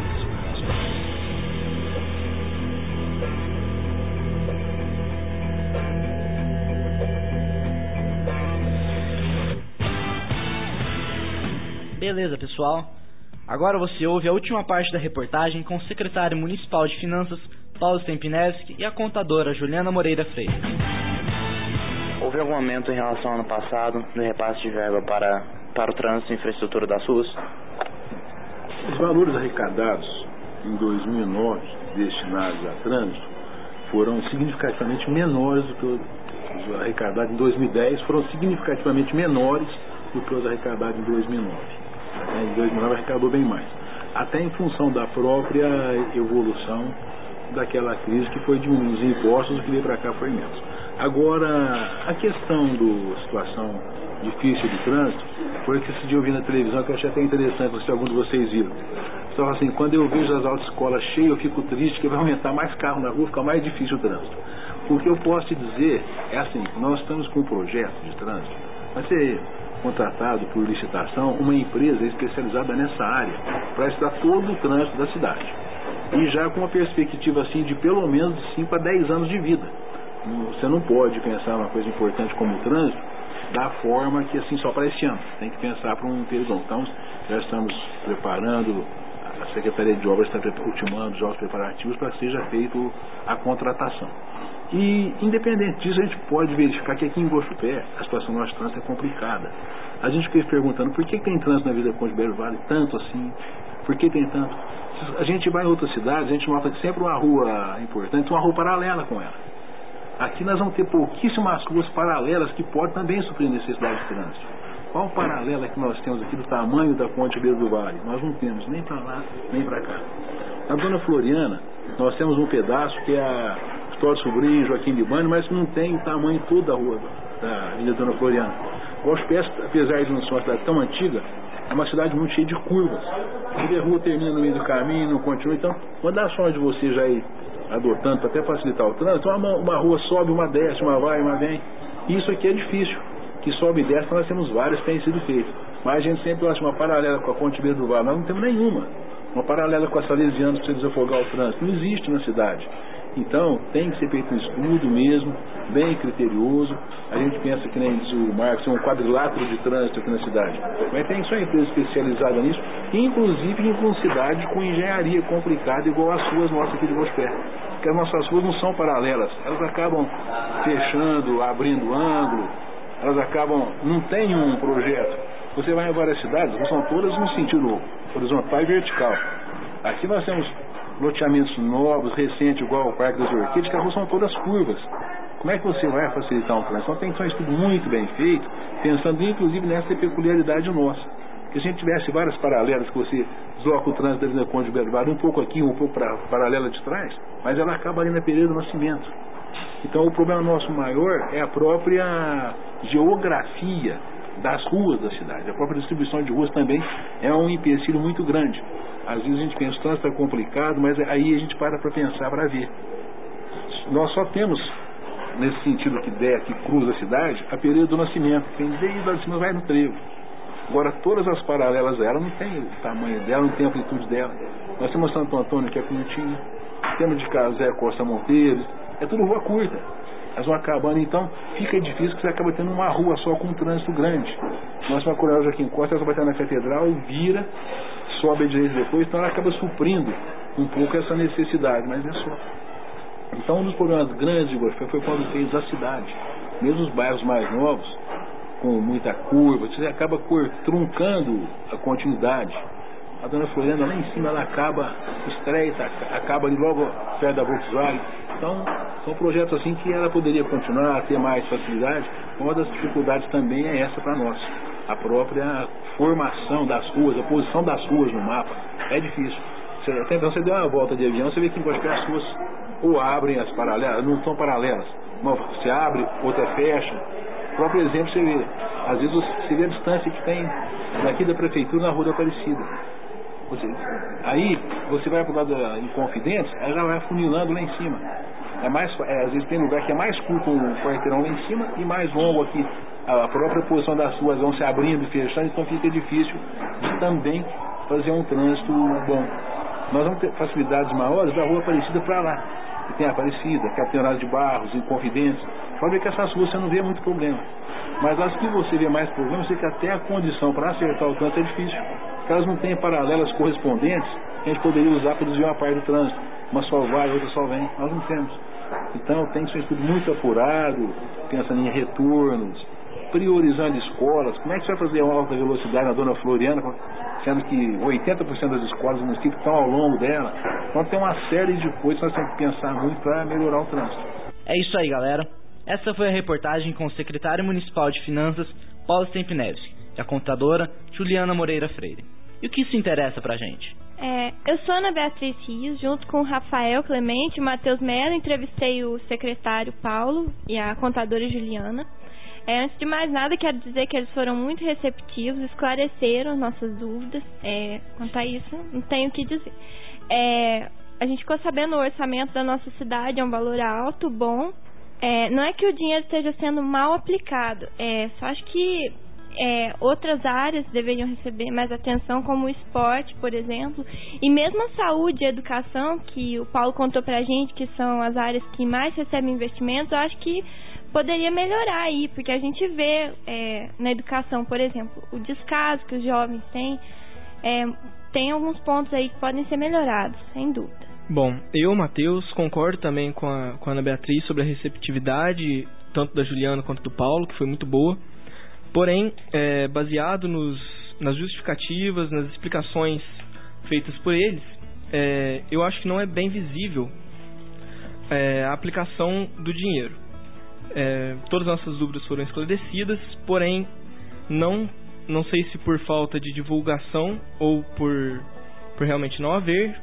Beleza, pessoal. Agora você ouve a última parte da reportagem com o secretário municipal de Finanças, Paulo Stempinevski, e a contadora Juliana Moreira Freire. Houve algum aumento em relação ao ano passado no repasse de verba para o trânsito e infraestrutura das ruas? Os valores arrecadados em 2009 destinados a trânsito foram significativamente menores do que os arrecadados em 2010, foram significativamente menores do que os arrecadados em 2009. Em 2009 arrecadou bem mais, até em função da própria evolução daquela crise que foi diminuindo os impostos, o que veio para cá foi menos. Agora, a questão da situação difícil de trânsito, foi que esse dia eu vi na televisão, que eu achei até interessante, se algum de vocês viram. Então, assim, quando eu vejo as autoescolas cheias, eu fico triste, que vai aumentar mais carro na rua, fica mais difícil o trânsito. O que eu posso te dizer é assim, nós estamos com um projeto de trânsito, vai ser contratado por licitação uma empresa especializada nessa área, para estudar todo o trânsito da cidade. E já com uma perspectiva assim de pelo menos 5 a 10 anos de vida. Você não pode pensar uma coisa importante como o trânsito da forma que assim só para esse ano. Tem que pensar para um período. Então, já estamos preparando, a Secretaria de Obras está ultimando os preparativos para que seja feita a contratação. E, independente disso, a gente pode verificar que aqui em Guaxupé a situação do nosso trânsito é complicada. A gente fica perguntando por que tem trânsito na Vida Conde Belo Vale tanto assim, por que tem tanto. A gente vai em outras cidades, a gente nota que sempre uma rua importante, uma rua paralela com ela. Aqui nós vamos ter pouquíssimas ruas paralelas que podem também suprir necessidade de trânsito. Qual paralela que nós temos aqui do tamanho da Ponte Belo do Vale? Nós não temos nem para lá, nem para cá. Na Dona Floriana, nós temos um pedaço que é a História do Sobrinho, Joaquim de Bani, mas que não tem o tamanho todo da rua da Avenida Dona Floriana. Guaxupé, apesar de não ser uma cidade tão antiga, é uma cidade muito cheia de curvas. A rua termina no meio do caminho, não continua. Então, uma das formas de você já ir adotando para até facilitar o trânsito, uma rua sobe, uma desce, uma vai, uma vem. Isso aqui é difícil, que sobe e desce, nós temos várias que têm sido feitas. Mas a gente sempre acha uma paralela com a Ponte Belo do Vale, nós não temos nenhuma. Uma paralela com a Salesiana para você desafogar o trânsito, não existe na cidade. Então, tem que ser feito um estudo mesmo, bem criterioso. A gente pensa, que nem diz o Marcos, um quadrilátero de trânsito aqui na cidade. Mas tem só empresa especializada nisso, inclusive em cidade com engenharia complicada, igual as ruas nossas aqui de Guaxupé. Porque as nossas ruas não são paralelas, elas acabam fechando, abrindo ângulo, elas acabam, não tem um projeto. Você vai em várias cidades, elas são todas no sentido horizontal e vertical. Aqui nós temos loteamentos novos, recentes, igual o Parque das Orquídeas, que as ruas são todas curvas. Como é que você vai facilitar um trânsito? Então tem que ser um estudo muito bem feito, pensando inclusive nessa peculiaridade nossa. Que a gente tivesse várias paralelas, que você desloca o trânsito da Avenida Conde Belo Vale um pouco aqui, um pouco para paralela de trás, mas ela acaba ali na Pereira do Nascimento. Então o problema nosso maior é a própria geografia das ruas da cidade. A própria distribuição de ruas também é um empecilho muito grande. Às vezes a gente pensa, o trânsito está complicado, mas aí a gente para pensar, para ver. Nós só temos, nesse sentido que cruza a cidade, a Pereira do Nascimento, que vem desde lá de cima, vai no trevo. Agora, todas as paralelas dela não tem o tamanho dela, não tem a amplitude dela. Nós temos Santo Antônio, que é Pintinho, temos de Casé, Costa Monteiro, é tudo rua curta. Elas vão acabando, então fica difícil que você acaba tendo uma rua só com um trânsito grande. Nós, uma Coronel Joaquim Costa, ela vai estar na Catedral e vira, sobe a direita depois, então ela acaba suprindo um pouco essa necessidade, mas é só. Então um dos problemas grandes de Guaxupé foi quando fez a cidade. Mesmo os bairros mais novos, com muita curva, você acaba truncando a continuidade. A Dona Floriana lá em cima, ela acaba estreita, acaba ali logo perto da Volkswagen. Então são projetos assim que ela poderia continuar a ter mais facilidade. Uma das dificuldades também é essa para nós. A própria formação das ruas, a posição das ruas no mapa é difícil. Até então você deu uma volta de avião, você vê que em Guaxupé as ruas ou abrem as paralelas, não são paralelas. Uma você abre, outra fecha. O próprio exemplo você vê, às vezes você vê a distância que tem daqui da prefeitura na Rua da Aparecida. Aí você vai para o lado da Inconfidentes, aí já vai afunilando lá em cima. Às vezes tem lugar que é mais curto o quarteirão lá em cima e mais longo aqui. A própria posição das ruas vão se abrindo e fechando, então fica difícil de também fazer um trânsito bom. Nós vamos ter facilidades maiores da Rua Aparecida para lá. Que tem a Aparecida, Capitanato de Barros, Inconfidentes. Pode ver que essas ruas você não vê muito problema. Mas as que você vê mais problema, você que até a condição para acertar o trânsito é difícil. Porque elas não têm paralelas correspondentes que a gente poderia usar para desviar uma parte do trânsito. Uma só vai, outra só vem. Nós não temos. Então tem que ser um estudo muito apurado, pensando em retornos, priorizando escolas. Como é que você vai fazer uma alta velocidade na Dona Floriana, sendo que 80% das escolas do município estão ao longo dela? Então tem uma série de coisas que nós temos que pensar muito para melhorar o trânsito. É isso aí, galera. Essa foi a reportagem com o secretário municipal de Finanças, Paulo Stempinevski, e a contadora Juliana Moreira Freire. E o que isso interessa pra gente? Eu sou Ana Beatriz Rios, junto com o Rafael Clemente e o Matheus Mello, entrevistei o secretário Paulo e a contadora Juliana. Antes de mais nada, quero dizer que eles foram muito receptivos, esclareceram nossas dúvidas. Quanto a isso, não tenho o que dizer. A gente ficou sabendo o orçamento da nossa cidade é um valor alto, bom. Não é que o dinheiro esteja sendo mal aplicado, só acho que outras áreas deveriam receber mais atenção, como o esporte, por exemplo, e mesmo a saúde e a educação, que o Paulo contou pra gente que são as áreas que mais recebem investimentos. Eu acho que poderia melhorar aí, porque a gente vê na educação, por exemplo, o descaso que os jovens têm, tem alguns pontos aí que podem ser melhorados, sem dúvida. Bom, eu, Matheus, concordo também com a Ana Beatriz sobre a receptividade, tanto da Juliana quanto do Paulo, que foi muito boa. Porém, baseado nas justificativas, nas explicações feitas por eles, eu acho que não é bem visível a aplicação do dinheiro. Todas as nossas dúvidas foram esclarecidas, porém, não sei se por falta de divulgação ou por realmente não haver,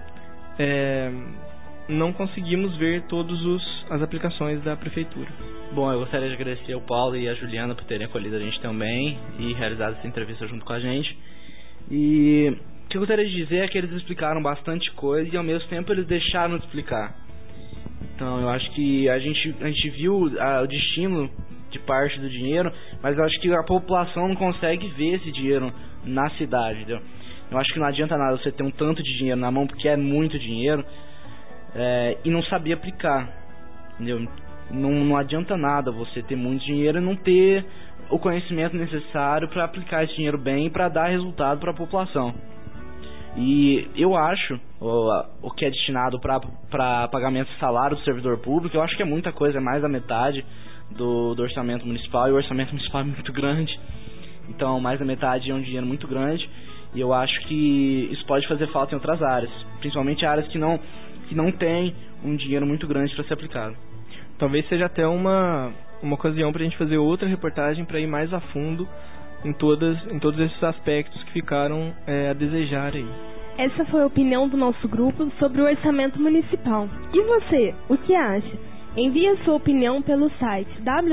não conseguimos ver todas as aplicações da prefeitura. Bom, eu gostaria de agradecer ao Paulo e à Juliana por terem acolhido a gente também e realizado essa entrevista junto com a gente. E o que eu gostaria de dizer é que eles explicaram bastante coisa e ao mesmo tempo eles deixaram de explicar. Então eu acho que a gente viu o destino de parte do dinheiro, mas eu acho que a população não consegue ver esse dinheiro na cidade, entendeu? Eu acho que não adianta nada você ter um tanto de dinheiro na mão, porque é muito dinheiro, e não saber aplicar, entendeu? Não adianta nada você ter muito dinheiro e não ter o conhecimento necessário para aplicar esse dinheiro bem e para dar resultado para a população. E eu acho o que é destinado para pagamento de salário do servidor público, eu acho que é muita coisa, é mais da metade do orçamento municipal, e o orçamento municipal é muito grande, então mais da metade é um dinheiro muito grande, e eu acho que isso pode fazer falta em outras áreas, principalmente áreas que não tem um dinheiro muito grande para ser aplicado. Talvez seja até uma ocasião para a gente fazer outra reportagem para ir mais a fundo em todos esses aspectos que ficaram a desejar aí. Essa foi a opinião do nosso grupo sobre o orçamento municipal. E você, o que acha? Envie a sua opinião pelo site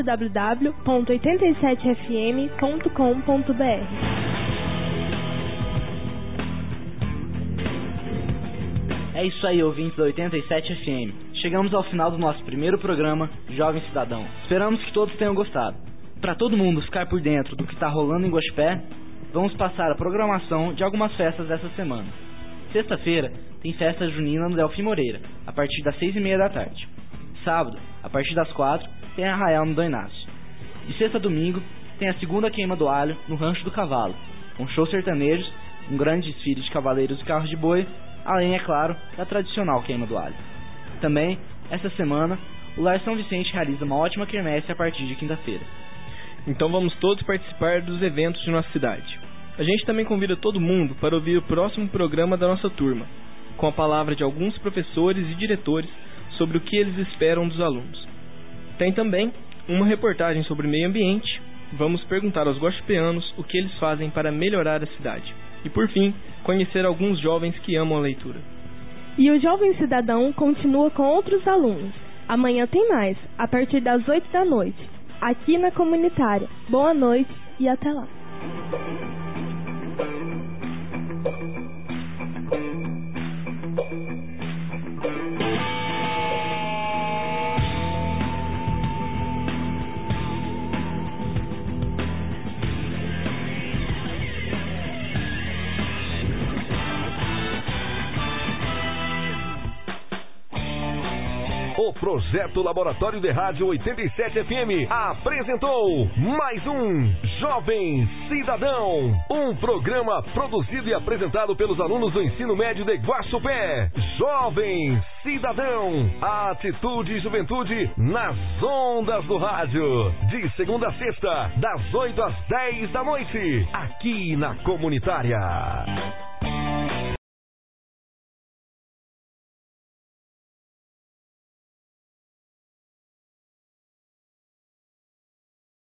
www.87fm.com.br. É isso aí, ouvintes da 87 FM. Chegamos ao final do nosso primeiro programa, Jovem Cidadão. Esperamos que todos tenham gostado. Para todo mundo ficar por dentro do que está rolando em Guaxupé, vamos passar a programação de algumas festas dessa semana. Sexta-feira tem festa junina no Delfim Moreira, a partir das 6h30 da tarde. Sábado, a partir das 4, tem arraial no Dom Inácio. De sexta a domingo, tem a segunda queima do alho no Rancho do Cavalo, com shows sertanejos, um grande desfile de cavaleiros e carros de boi, além, é claro, da tradicional queima do alho. Também, essa semana, o Lar São Vicente realiza uma ótima quermesse a partir de quinta-feira. Então vamos todos participar dos eventos de nossa cidade. A gente também convida todo mundo para ouvir o próximo programa da nossa turma, com a palavra de alguns professores e diretores sobre o que eles esperam dos alunos. Tem também uma reportagem sobre meio ambiente. Vamos perguntar aos guaxupeanos o que eles fazem para melhorar a cidade. E por fim, conhecer alguns jovens que amam a leitura. E o Jovem Cidadão continua com outros alunos. Amanhã tem mais, a partir das 8 da noite, aqui na Comunitária. Boa noite e até lá. O Projeto Laboratório de Rádio 87 FM apresentou mais um Jovem Cidadão, um programa produzido e apresentado pelos alunos do ensino médio de Guaxupé. Jovem Cidadão, atitude e juventude nas ondas do rádio, de segunda a sexta, das 8 às 10 da noite, aqui na Comunitária.